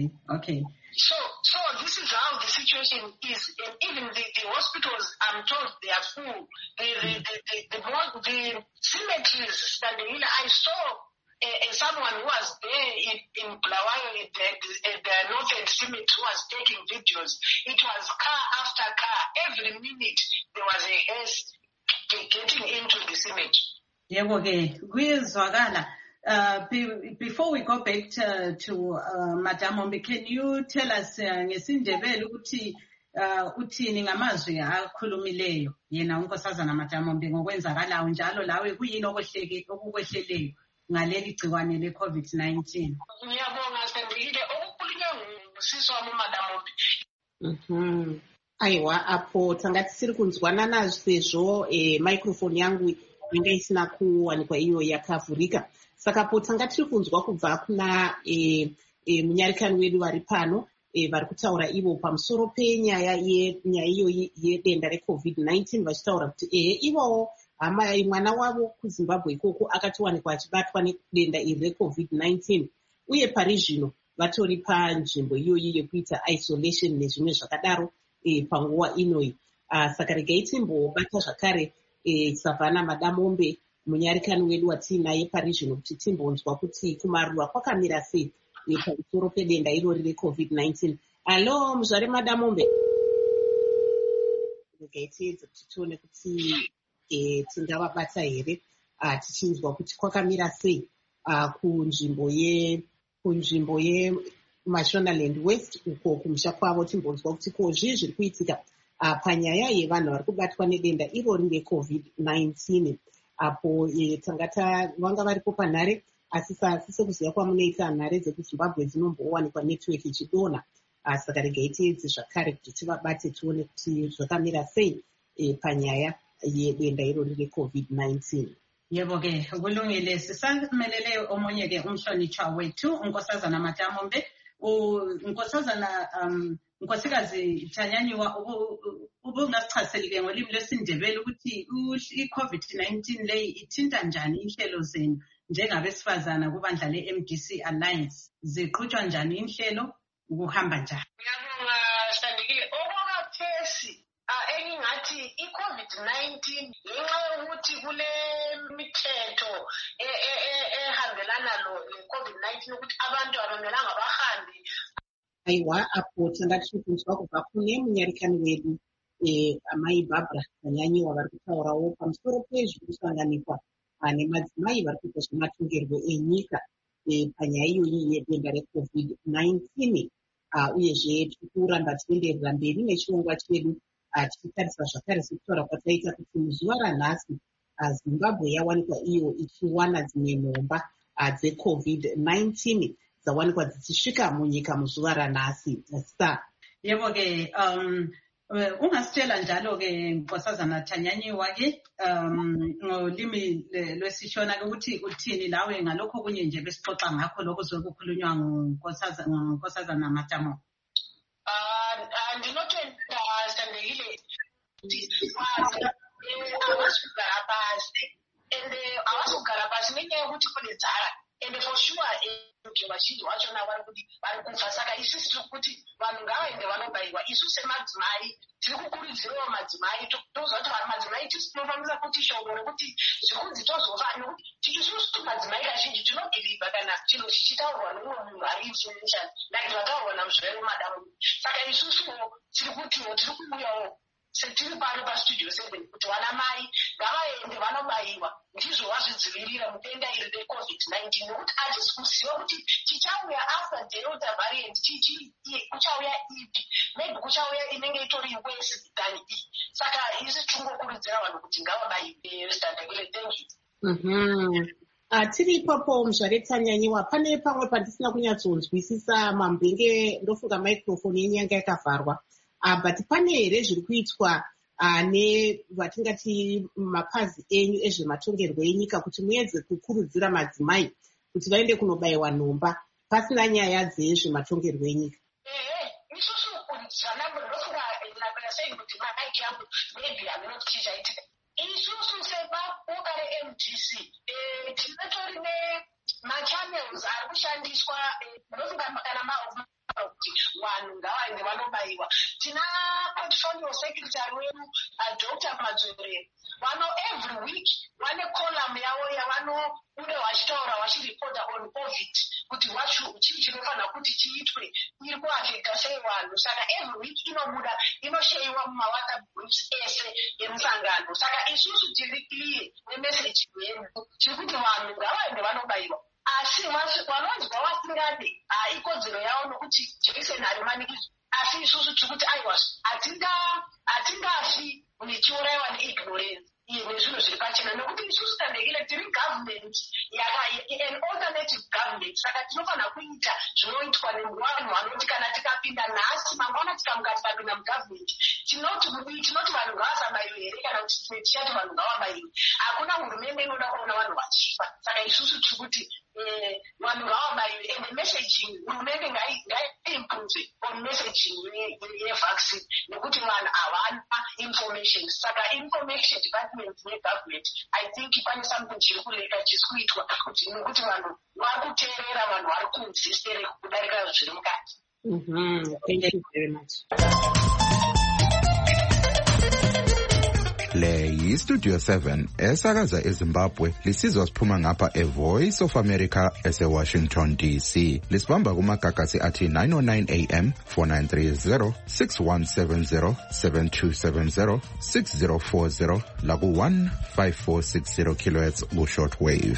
So this is how the situation is, and even the hospitals, I'm told they are full. The cemeteries, Standeile, I saw someone who was there in Bulawayo at the Northern Cemetery who was taking videos. It was car after car. Every minute there was a hearse getting into the cemetery. Yebo ke kuyezwakala. Before we go back to Madam Ombe, can you tell us ngesindebele ukuthi uthini ngamazwi akhulumileyo yena unkosazana Madam Ombe ngokwenzakalayo njalo lawe kuyini okukwehleleyo ngaleli gciwane le-COVID-19? Ngiyabonga Standeile, okukhulunywe ngusisi wami Madam Ombe. Aiwa, apo tanga tisiri kunzwana nazvo sezvo microphone yangu inga isina kuwanikwa iyo yakavhurika. Saka po tanga tiri kunzwa kubva kuna munyarikani wedu vari pano vari kutaura ivo pamusoro penyaya iyo yedenda reCovid-19 vachitaura kuti ivowo mwana wavo kuZimbabwe ikoko akatiwanikwa achibatwa nedenda iri reCovid-19 uye pari zvino vatori panzvimbo iyoyi yekuita isolation nezvimwe zvakadaro panguva inoyi. Saka regai timbobata zvakare Savannah Madam Ombe, munyarikani wedu watinaye pari zvino kuti timbonzwa kuti kumaruwa kwakamira sei pamusoro pedenda irori reCovid-19. Alo muzvare Madam Ombe, regai tiedze kuti tione kuti tingavabata here tichinzwa kuti kwakamira sei kunzvimbo yeMashonaland West uko kumusha kwavo. Timbonzwa kuti kozvii zviri kuitika panyaya yevanhu vari kubatwa nedenda irori reCovid-19. Apo vanga varipo panhare asi sekuziva kwamunoita nhare dzekuZimbabwe dzinombowanikwa netiweki ichidonha. Saka regai tiedze zvakare kuti tivabate tione kuti zvakamira sei panyaya yedenda irori reCovid-19. Yebo ke kulungile. Sisamelele omunye ke umhlonitshwa wethu unkosazana Madam Ombe. Unkosazana Nkosikazi Thanyanyiwa, ubungasichazeli ke ngolimi lwesindebele ukuthi i-COVID-19 leyi ithinta njani inhlelo zenu njengabesifazana kubandla le-MDC Alliance? Ziqhutshwa njani inhlelo, ukuhamba njani? Ngiyabonga Standeile. Okwakathesi engingathi i-COVID-19 ngenxa yokuthi kule mithetho ehambelana le-COVID-19 ukuthi abantu abamelanga bahambe. Aiwa, apo tanga tiri kunzwa kubva kune munyarikani wedu amai Barbara Thanyanyiwa vari kutaurawo pamusoro pezviri kusanganikwa nemadzimai vari kuita zvematongerwo enyika panyaya iyoyi yedenda reCovid-19. Uyezve tiri kuramba tienderera mberi nechirongwa chedu tichitarisa zvakare sekutaura kwataita kuti muzuva ranhasi Zimbabwe yawanikwa iyo ichiwana dzimwe nhomba dzeCovid-19 dzawanikwa dzichisvika munyika muzuva ranhasi. Yebo ke ungasitshela njalo ke Nkosazana Thanyanyiwa ke ngolimi lwesishona ke ukuthi uthini lawe ngalokho kunye nje besixoxa ngakho lokho zokukhulunywa nguNkosazana Madam Ombe? Ndinothanda Standeile awasugara pasi ende awasugara pasi nenyaya yokuthi kunenzara and for sure vazhinji vachona vari kufa. Saka isusu tiri kuti vanhu ngavaende vanobaiwa. Isu semadzimai tiri kukurudzirawo madzimai toziva kuti madzimai tisu tinofambisa kuti shoko rekuti zvikunzi tozofa, nekuti isusu madzimai kazhinji tinogiribha kana chinhu chichitaurwa nomumwe munhu ari influential like zvataurwa namuzvere madamu. Saka isusu tiri kutiwo tiri kuuyawo setiri pano pastudio 7 kuti vana mai ngavaende vanobaiwa, ndizvo vazvidzivirira mudenda iri reCOVID-19, nekuti hatisi kuziva kuti chichauya after Delta variant kuchauya ipi, maybe kuchauya inenge itori worse than iyi. Saka isi tingokurudzira vanhu kuti ngavabaiwe. Thank you. Tiri ipapo muzvaretsanyanyiwa, pane pamwe pandisina kunyatsonzwisisa mambenge, ndofunga microphone yenyu yanga yakavharwa. But pane here zviri kuitwa nevatingati mapazi enyu ezvematongerwo enyika kuti muedze kukurudzira madzimai kuti vaende kunobayiwa nhomba pasina nyaya dzezvematongerwo enyika? Isusu zvanangu ndofunga nakunasei kuti maiki yangu maybe I'm not chichaitika. Isusu sebapoka reMDC tinatori nemachannels ari kushandiswa, ndofunga kana kuti vanhu ngavaende vanobayiwa. Tina portfolio secretary wedu Dr. Madzure, every week vane column yavo yavanobuda vachitaura vachiripota on COVID kuti chii chinofanira kuti chiitwe, iri kuafekta sei vanhu. Saka every week inobuda inosheyiwa mumawhatsapp groups ese emusangano. Saka isusu tiri clear nemeseji yedu tiri kuti vanhu ngavaende vanobayiwa. Asi vanonzwa vasingade ikodzero yavo nokuti jekiseni harimanikidzwa. Asi isusu tiri kuti aiwa hatingafi nichiurayiwa neignorance nezvinhu zviri pachena, nokuti isusu tandekile tiri government an alternative government. Saka tinofanira kuita zvinoitwa nevanhu vanoti kana tikapinda nhasi mangwana tikamuka tikapinda mugovernment tinoti vanhu ngavasabayiwe here kana kuti tichati vanhu ngavabayiwe. Hakuna hurumende inoda kuona vanhu vachifa. Saka isusu tiri kuti vanhu ngavabayiwe, and messaging hurumende ngaiimprove on messaging yevaccine nekuti vanhu havana information. Saka information department negovernment I think pane something chiri kuleka chiri kuitwa nekuti vanhu vari kuteerera, vanhu vari kuinzistere kudarika zviri mukati. Thank you very much. Le yiStudio 7 esakaza eZimbabwe lisizwa siphuma ngapha eVoice of America eseWashington DC. Lisibamba kumagagasi athi 909 AM 4930 6170 7270 6040 laku 15460 kHz ku shortwave.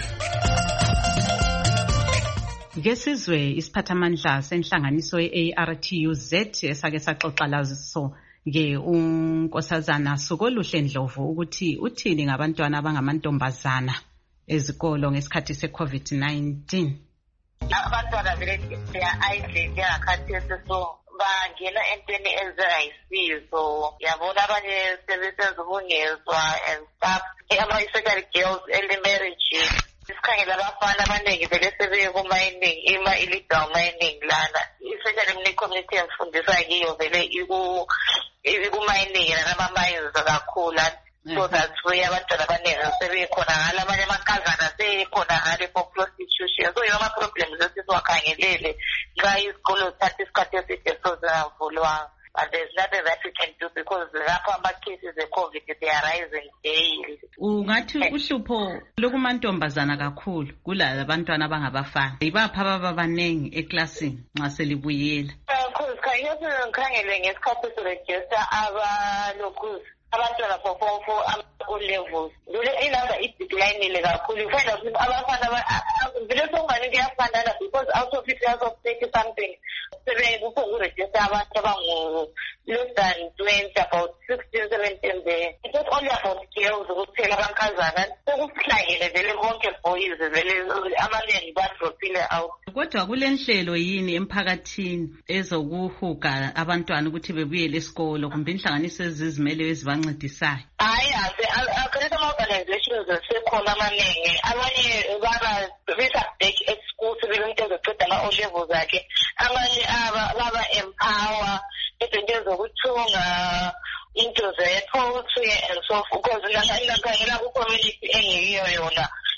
Ngesizwe isiphathamandla senhlanganiso ye-ARTUZ esake saxoxa lazo unkosazana Sukoluhle Ndlovu ukuthi uthini ngabantwana abangamantombazana ezikolo ngesikhathi seCOVID-19. Abantwana vele isolated ngakhathesi, so bangena entweni ezingayisizo. Yabona abanye sebesenza ubungezwa and stuff. Ama-especially girls early marriage. Sikhangela abafana abaningi vele sebeye kuma-mining, illegal mining lana. Especially mine community emfundisa kiyo vele iku-mining nama-mines kakhulu. So that's where abantwana abaningi sebekhona ngala, abanye amankazana sekhona ngale for prostitution. So yiwo ama-problems esisiwakhangelele nxa izikolo zithatha isikhathi eside sozingavulwanga. But there's nothing that we can do because lapho ama-cases e-COVID they are rising daily. Ungathi uhlupho lokumantombazana kakhulu kulala abantwana abangabafana. Ibaphi ababanengi eklasini nxa selibuyela? Ngikhangele ngesikhathi soregister abantwana for form 4 O-levels. Inamba ideclinile kakhulu. Find out ukuthi abafana vele songani kuyafanana because out of it out of 30 something sebekurejista abantu abangu less than 20, about 16, 17 there. It's not only about girls kuphela abankazana, sekuhlangene vele bonke boys vele abaningi badropile out. Kodwa kule nhlelo yini emphakathini ezokuhuga abantwana ukuthi bebuyele esikolo kumbe inhlanganiso ezizimele ezibancedisayo? Hayi, akhona ama-organizations asekhona amaningi. Abanye baba-research at school sebele into zoqeda ama-O-levels akhe. Abanye baba-empower izinto ezokuthunga, into ze-poetry and so forth. Because ngakhangela ku-community engeyiyo yona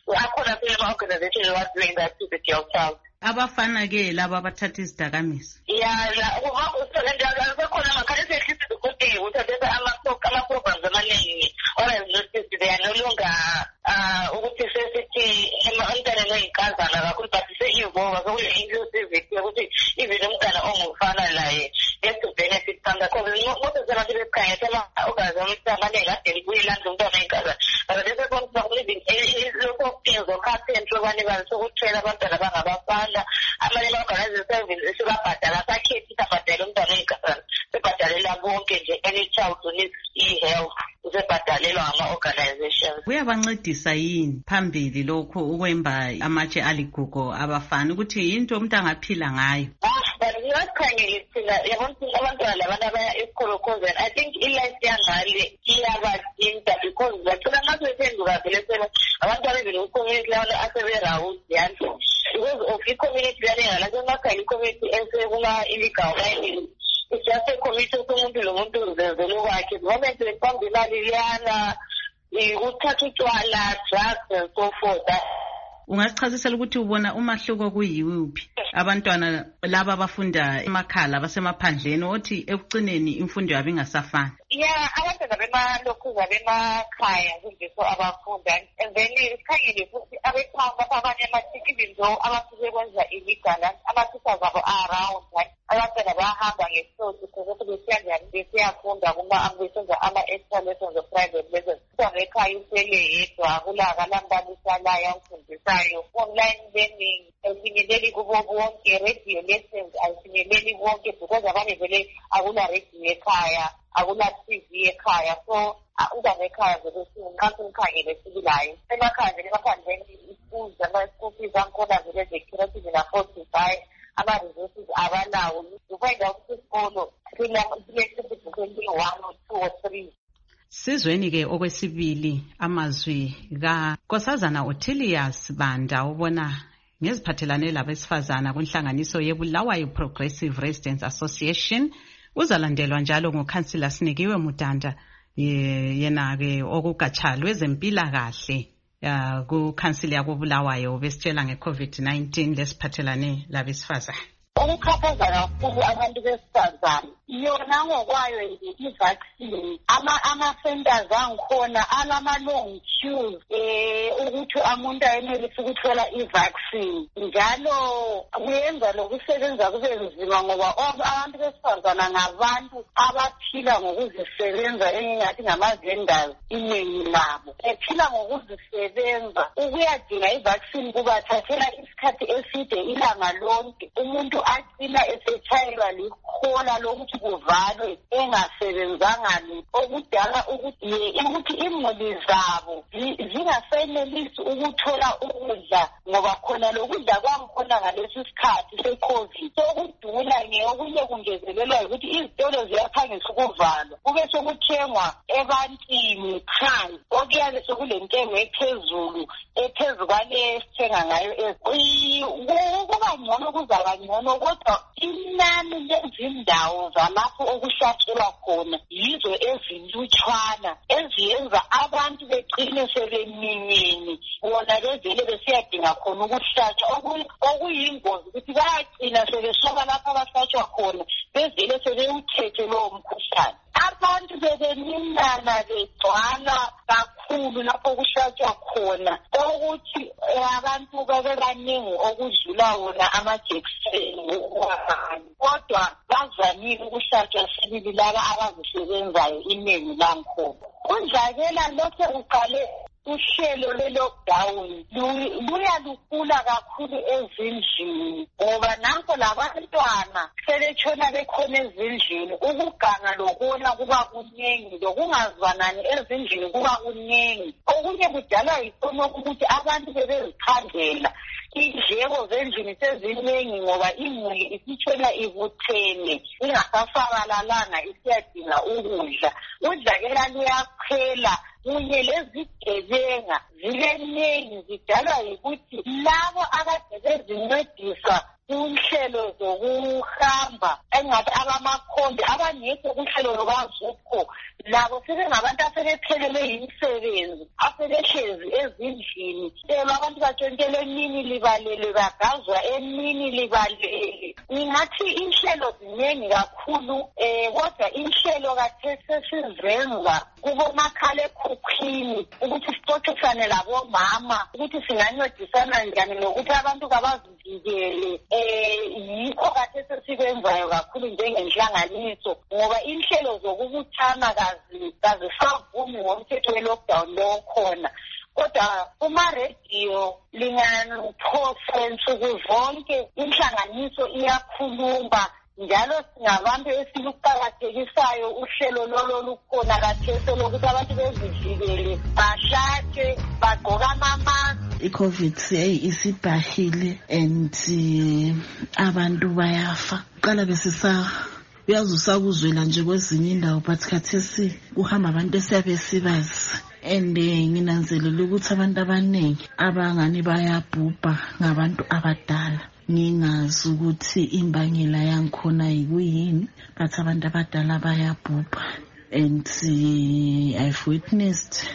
akhona phela ama-organization was doing that to the girl child. Abafana ke laba abathatha izidakamizwa. Sekhona amakhalesi ehlisi ukuthi uthathe ama-programs amaningi orazinosisi they are no longer ukuthi sesithi umntana noyinkazana kakhulu but se-involve sekule-inclusivity yokuthi even umntana ongumfana laye gets to benefit from that because most of abantu besikhangethe ama-organization amaningi ade libuyelanda umntana oyinkazana but bese living lokho okudinga zokhathenhle okwanibani sokuthela abantwana bangabafana amanye ama-organization sebabhadala sakhethi sabhadala umntwana oyinkazana sebhadalela bonke nje any child who needs e-health usebhadalelwa ama-organizations. Kuyabancedisa yini phambili lokho ukwemba amatshe aligugu abafana ukuthi yinto umuntu angaphila ngayo? Ngiyakhangela thina yabona abantwana labantu abaya esikholokhozeni I think i-life yangale iyabadinta because bathola masephenduka vele sena abantu abevele ku-community labantu asebe-round yani because of i-community yanengala semakhaya i-community esekuma-illegal mining it's just a community somuntu lomuntu zezele kwakhe the moment beqamba imali liyana ukuthatha utshwala drugs and so forth. Ungasichazisela ukuthi ubona umahluko kuyiwuphi abantwana laba abafunda emakhala basemaphandleni othi ekugcineni imfundo yabo ingasafani? Yeah, abantwana bemalokhuza bemakhaya kunjeso abafunda and then sikhangele futhi abekhaya abanye amathiki even though abasuke kwenza illegal ama-teachers abo around abantwana bahamba ngesothi ukuthi besiyafunda besenza ama-extra lessons of private lessons umntwana ekhaya usele yedwa akulakalambalisalayo amfundisayo online learning ayifinyeleli kubo bonke radio lessons ayifinyeleli bonke because abanye vele akula radio ekhaya akula TV ekhaya so umntwana ekhaya vele simkhangele sibilayo emakhaya vele emaphandleni i-schools ama-school fees angikhona vele ze-creative na-45 ama-resources abanawo ufind out ukuthi isikolo sile-1 or 2 or 3. Sizweni ke okwesibili amazwi kaNkosazana Ottilius Banda ubona ngeziphathelane labesifazana kwinhlanganiso yeBulawayo Progressive Residents Association uzalandelwa njalo ngokhansila Sinikiwe Mutanda yena ke okugatshalwe ezempilakahle kukhansila yakoBulawayo besitshela ngeCovid-19 lesiphathelane labesifazana. Ukukhathaza kakhulu abantu besifazane yona ngokwayo nje i-vaccine ama-centers angikhona alama-long queues ukuthi umuntu ayenelise ukuthola i-vaccine njalo kuyenza lokusebenza kube nzima ngoba abantu besifazana ngabantu abaphila ngokuzisebenza engingathi ngama-vendors iningi labo ephila ngokuzisebenza ukuyadinga i-vaccine kubathathela isikhathi eside ilanga lonke umuntu agcina esetshayelwa likhola lokuthi kuvalwe engasebenzanga okudala ukuthi imuli zabo zingasenelisi ukuthola ukudla ngoba khona lokudla kwangikhona ngalesi sikhathi se-COVID sokudula okunye kungezelelwa ukuthi izitolo ziyaphangisa ukuvalwa kube sokuthengwa ebantwini phansi okuyabe sekule ntengo ephezu kwale esithenga ngayo kuba ngcono kuzaba ngcono kodwa inani lezindawo zalapho okuhlatshelwa khona yizo ezilutshwana eziyenza abantu begcine sebeminyene bona bevele besiyadinga khona ukuhlatshwa okuyingozi ukuthi bayagcina sebesoka lapho abahlatshwa khona bevele sebewuthethe lowo mkhuhlane abantu bebeminana begcwala kakhulu lapho kuhlatshwa khona ukuthi abantu babebaningi okudlula wona amajekiseni kodwa bazamile ukuhlatshwa sibili laba abazisebenzayo iningi lankhona kudlakela lokho uqale uhlelo le-lockdown luyalukhula kakhulu ezindlini ngoba nanko labantwana sebetshona bekhona ezindlini ukuganga lokuna kuba kuningi lokungazwanani ezindlini kuba kuningi okunye kudalwa yikhonoku ukuthi abantu bebezikhandela indleko zendlini seziningi ngoba imuli isitshona ibuthene ingasasabalalanga isiyadinga ukudla udlakela luyaphela kunye lezigebenga zibeningi zidalwa yikuthi labo akade bezincedisa kunhlelo zokuhamba engathi abamakhombi abangekho kunhlelo lokazukho labo sebengabantu asebephelele yimisebenzi, asebehlezi ezindlini. Abantu batshontshele emini libalele, bagazwa emini libalele. Ngingathi inhlelo ziningi kakhulu, kodwa inhlelo kathesi sizenza kubomakhalekhukhwini ukuthi sixoxisane labomama ukuthi singancedisana njani nokuthi abantu kabazivikele. Yikho kathesi sikwenzayo kakhulu njengenhlanganiso, ngoba inhlelo zokubuthana kazisavumi ngomthetho we-lockdown lo khona. Kodwa kuma-radio lingaphosa nsuku zonke, inhlanganiso iyakhuluma. Njalo singabantu esiluqakathekisayo uhlelo lolo lukhona kathesi lokuthi abantu bezivikele, bahlatshwe, bagqoka amamaski. I-COVID isibhahile and abantu bayafa. Qala uyazi usakuzwela nje kwezinye indawo, but khathesi kuhamba abantu esiyabe sibazi. And nginanzelela ukuthi abantu abaningi abangani bayabhubha ngabantu abadala. Ngingazi ukuthi imbangela yangikhona yikuyini, but abantu abadala bayabhubha. And I've witnessed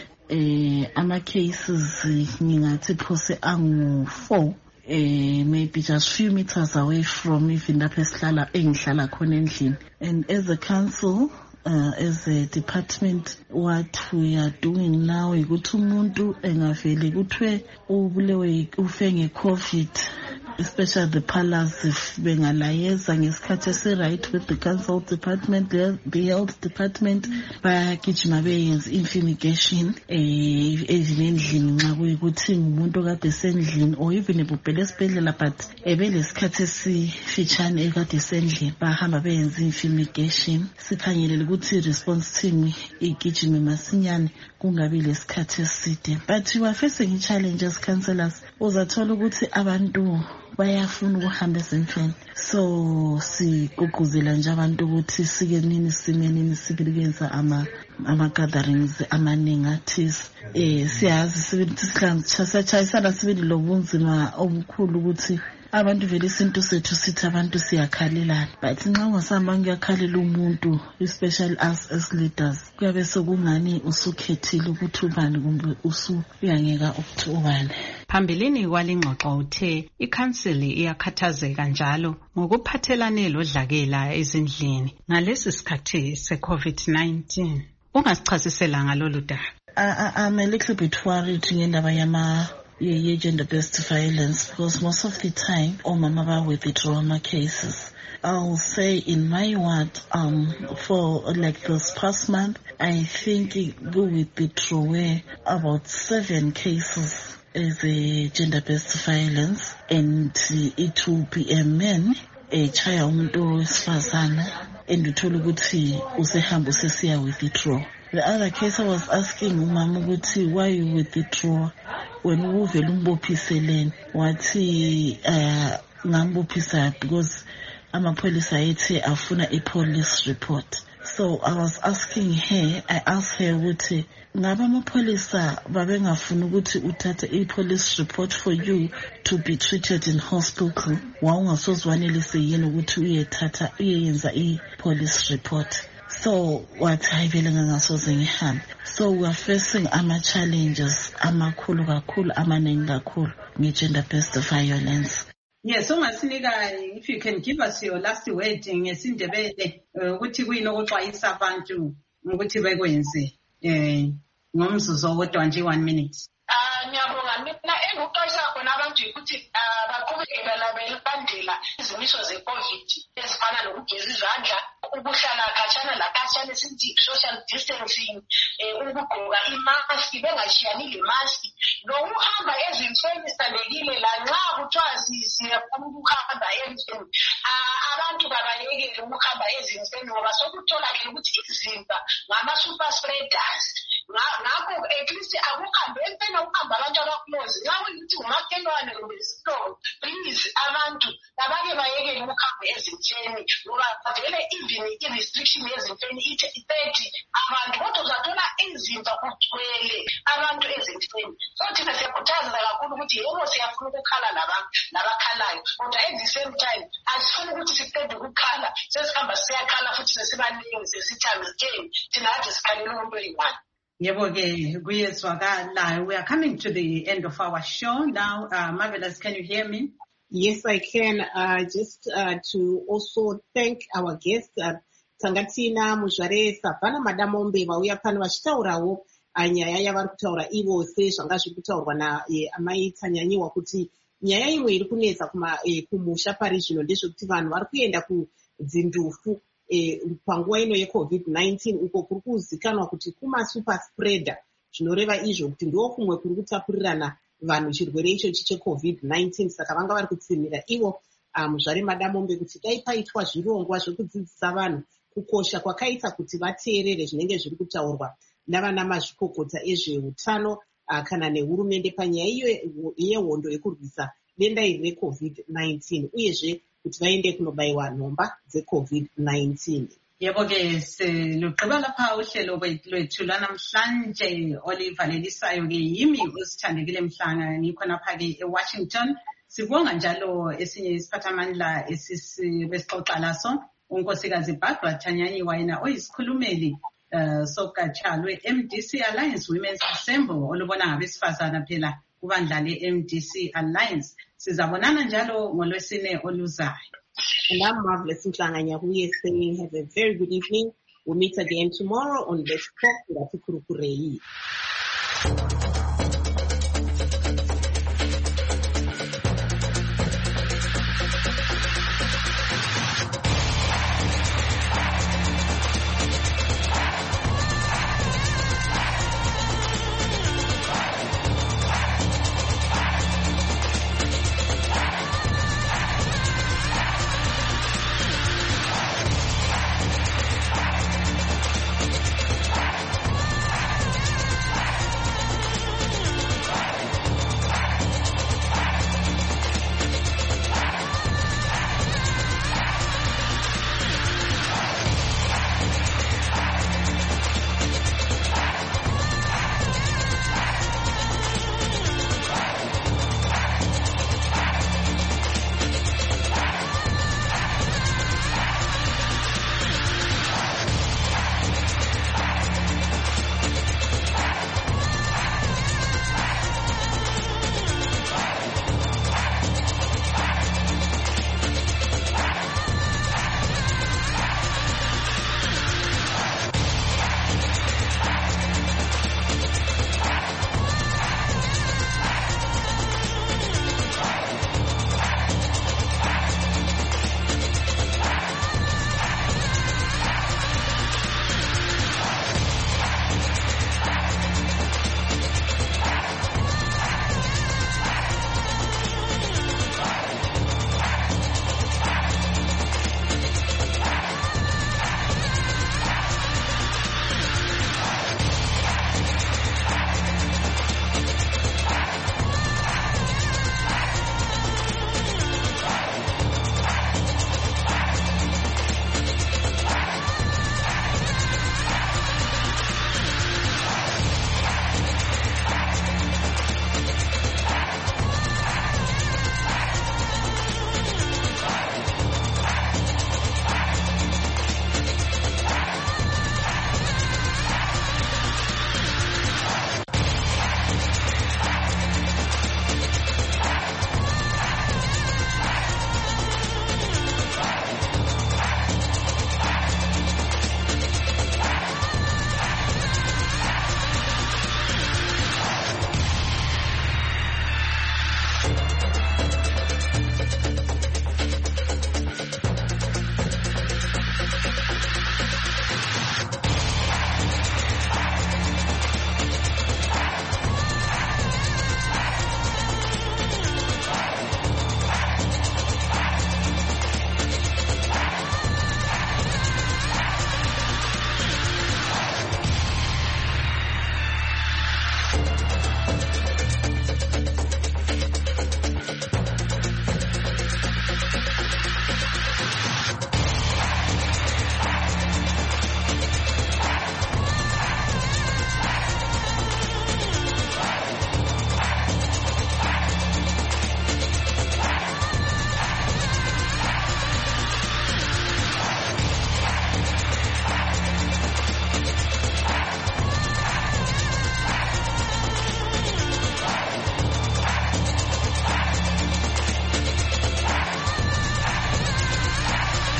ama-cases ngingathi phose angu-4, maybe just few meters away from even lapho engihlala khona endlini. And as a council, as a department, what we are doing now ukuthi umuntu engavele kuthiwe ubulewe ufe nge-COVID, especially the palace, if bengalayeza ngesikhathi esi-right with the council department, the health department, bayagijima beyenza infumigation even endlini nxa kuyikuthi umuntu okade esendlini or even ebhubhele esibhedlela but ebelesikhathi esifitshane ekade esendlini, bahamba beyenza infumigation. Sikhangelele ukuthi response team igijime masinyane kungabi lesikhathi eside. But we are facing challenges, councillors. Uzathola ukuthi abantu bayafuna ukuhamba ezemfeni, so sigqugquzela nje abantu ukuthi sike nini simenini sibikenza ama-gatherings amaningi athisi. Siyazi siyachayisana sibe lobunzima obukhulu ukuthi abantu vele isintu sethu sithi abantu siyakhalelana, but nxa ungasamba ngiyakhalela umuntu, especially us as leaders, kuyabe sekungani usukhethile ukuthi ubani kumbe usuyangeka ukuthi ubani. Phambilini kwalingxoxo uthe ikhansili iyakhathazeka njalo ngokuphathelane lodlakela ezindlini ngalesi sikhathi se-COVID-19. Ungasichasisela ngalolu daba. I'm a little bit worried ngendaba gender-based violence because most of the time omama ba-withdraw cases. I'll say in my ward, for like this past month, I think we withdraw about 7 cases as a gender-based violence, and it will be a man, a child, umuntu wesifazana, and uthola ukuthi usehamba usesiya withdraw. The other case I was asking umama ukuthi why you withdraw when uvele umbophiseleni, wathi ngambophisa because amapholisa ethi afuna i-police report. So I was asking her, I asked her ukuthi ngabe amapholisa babengafuna ukuthi uthathe i-police report for you to be treated in hospital, wawungasozwanelise yini ukuthi uyenza i-police report. So what I vele ngangasoze ngihambe. So we are facing ama-challenges amakhulu kakhulu, amaningi kakhulu nge-gender-based violence. Yes, ungasinika, if you can give us your last word ngesindebele ukuthi kuyini okuxwayisa abantu ukuthi bekwenze ngomzuzu owodwa nje 1 minute. Ngiyabonga, mina enguxwayisa khona abantu ukuthi baqhubekele belandela izimiso ze-COVID ezifana nokugeza izandla, ukuhlala khatshana lakhatshana, esithi social distancing, ukugqoka imaski, bengashiyani le-maski, nokuhamba ezimfeni sithandekile lanxa kuthiwa siyafuna ukuhamba emfeni. Abantu kabayekele ukuhamba ezimfeni ngoba sokutholakele ukuthi izimba ngama-super spreaders. Ngakho at least akuhambe emfeni, ukuhamba abantu abakulozi. Nxa kuyukuthi umakhelwane kumbe isitolo, please abantu abake bayekele ukuhamba ezimfeni ngoba vele even i-restriction ezimfeni ithi 30 abantu, kodwa uzathola izimba kugcwele abantu ezimfeni. So thina siyakhuthaza kakhulu ukuthi yebo siyafuna ukukhala nabakhalayo, kodwa at the same time asifuni ukuthi siqede ukukhala sesihamba siyakhala futhi sibaningi sesithamekeni thina kade sikhalela umuntu oyi-1. Yebo-ke kuyezwakala. We are coming to the end of our show now. Marvelous, can you hear me? Yes, I can. Just to also thank our guests, Tangatina Muzvare Savana Madamombe vauya pano vachitaurawo nyaya yavari kutaura ivose zvanga zviri kutaurwa naamai Tsanyanyiwa kuti nyaya imwe iri kunetsa kumusha pari zvino ndezvekuti vanhu vari kuenda kudzindufu panguva ino yeCovid-19 uko kuri kuzikanwa kuti kumasuper spreader, zvinoreva izvo kuti ndo kumwe kuri kutapurirana vanhu chirwere ichochi cheCovid-19. Saka vanga vari kutsimira ivo Muzvare Madamombe kuti dai paitwa zvirongwa zvekudzidzisa vanhu kukosha kwakaita kuti vateerere zvinenge zviri kutaurwa navana mazvikokota ezveutano kana nehurumende panyaya iyo yehondo yekurwisa denda iri reCovid-19, uyezve kuti vaende kunobayiwa nhomba dzeCovid-19. Yebo-ke silugqiba lapha uhlelo lwethu lwanamhlanje olivalelisayo-ke yimi usithandekile Mhlanga ngikhonapha-ke eWashington. Sibonga njalo esinye isiphathamandla besixoxa laso unkosikazi Barbara Tsanyanyiwa yena oyisikhulumeli sogatsha lwe-MDC Alliance Women's Assembly olubona ngabesifazana phela kubandla le-MDC Alliance. Sizabonana njalo ngolwesine oluzayo. And I'm Marvelous Mhlanga saying have a very good evening. We'll meet again tomorrow on Let's Talk with Atikururei.